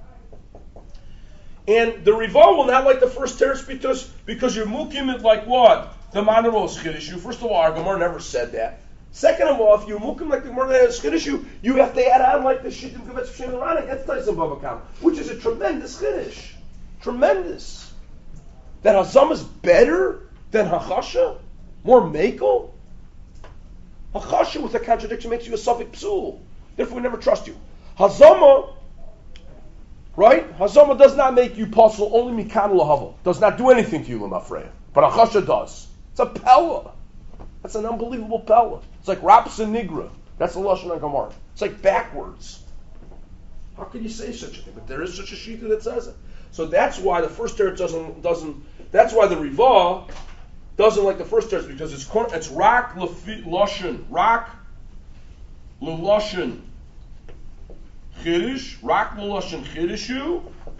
And the Rivah will not like the first teretz because you're mukim it like what? The Manaros Chiddushu. First of all, our Gemara never said that. Second of all, if you mukim like the Gemara has Chiddushu, you have to add on like the Shittim Kabetz Shem Rana. That's Tyson Bava Kama, which is a tremendous Chiddush. Tremendous. That Hazam is better than Hachasha? More Mekel? Hachasha with a contradiction makes you a Safek Psul. Therefore we never trust you. Hazama, right? Hazama does not make you Pasul, only Mikan L'Havel. Does not do anything to you, L'Mafreya. But Hachasha does. It's a Pella. That's an unbelievable Pella. It's like Raps and Nigra. That's the Lashon HaGemara. It's like backwards. How can you say such a thing? But there is such a shita that says it. So that's why the first teretz doesn't. That's why the Rivah doesn't like the first teretz, because it's rak loshen, rak loshen chiddush, rak loshen chiddushu,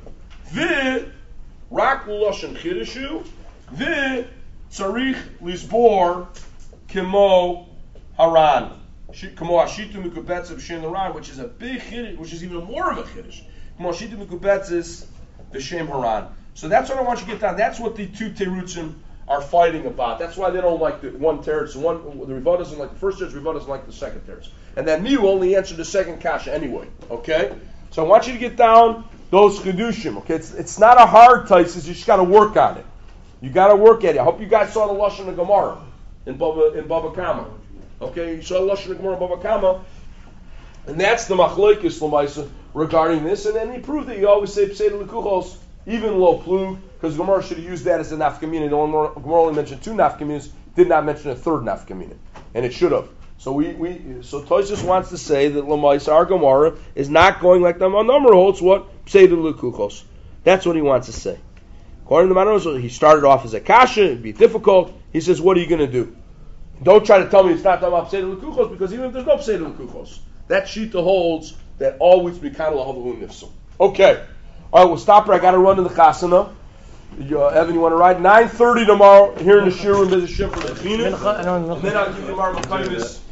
rak loshen chiddushu, tzarich lisbor kimo haran. Kamo Ashitu Mikubetz B'Shem Haran, which is a big chiddush, which is even more of a chiddush. Kamo Ashitu Mikubetz is B'Shem Haran. So that's what I want you to get down. That's what the two terutzim are fighting about. That's why they don't like the one teretz. The Rivah doesn't like the first teretz. Rivah doesn't like the second teretz. And then Miu only answered the second kasha anyway. Okay, so I want you to get down those chidushim. Okay, it's not a hard taisis. You just got to work on it. You got to work at it. I hope you guys saw the lashon of Gemara in Baba Kama. Okay, you saw the lashon of Gemara in Baba Kama, and that's the machlokes l'maisa regarding this. And then he proved that you always say pseida lekuchos, even lo plug, because Gemara should have used that as a nafkamina. Gemara only mentioned two nafkaminas, did not mention a third nafkamina, and it should have. So so Tosfos wants to say that l'maisa our Gemara is not going like the number holds what pseida lekuchos. That's what he wants to say. According to the Manos, he started off as a kasha, it'd be difficult. He says, what are you going to do? Don't try to tell me it's not talking about pseida lekuchos, because even if there's no pseida lekuchos, that shita holds that always be kind of lahavu nifsum. Okay. All right, we'll stop here. I got to run to the chasana. Evan, you want to ride? 9:30 tomorrow here in the shiur room. There's a ship for the China. And then I'll give you Mar Makaimis.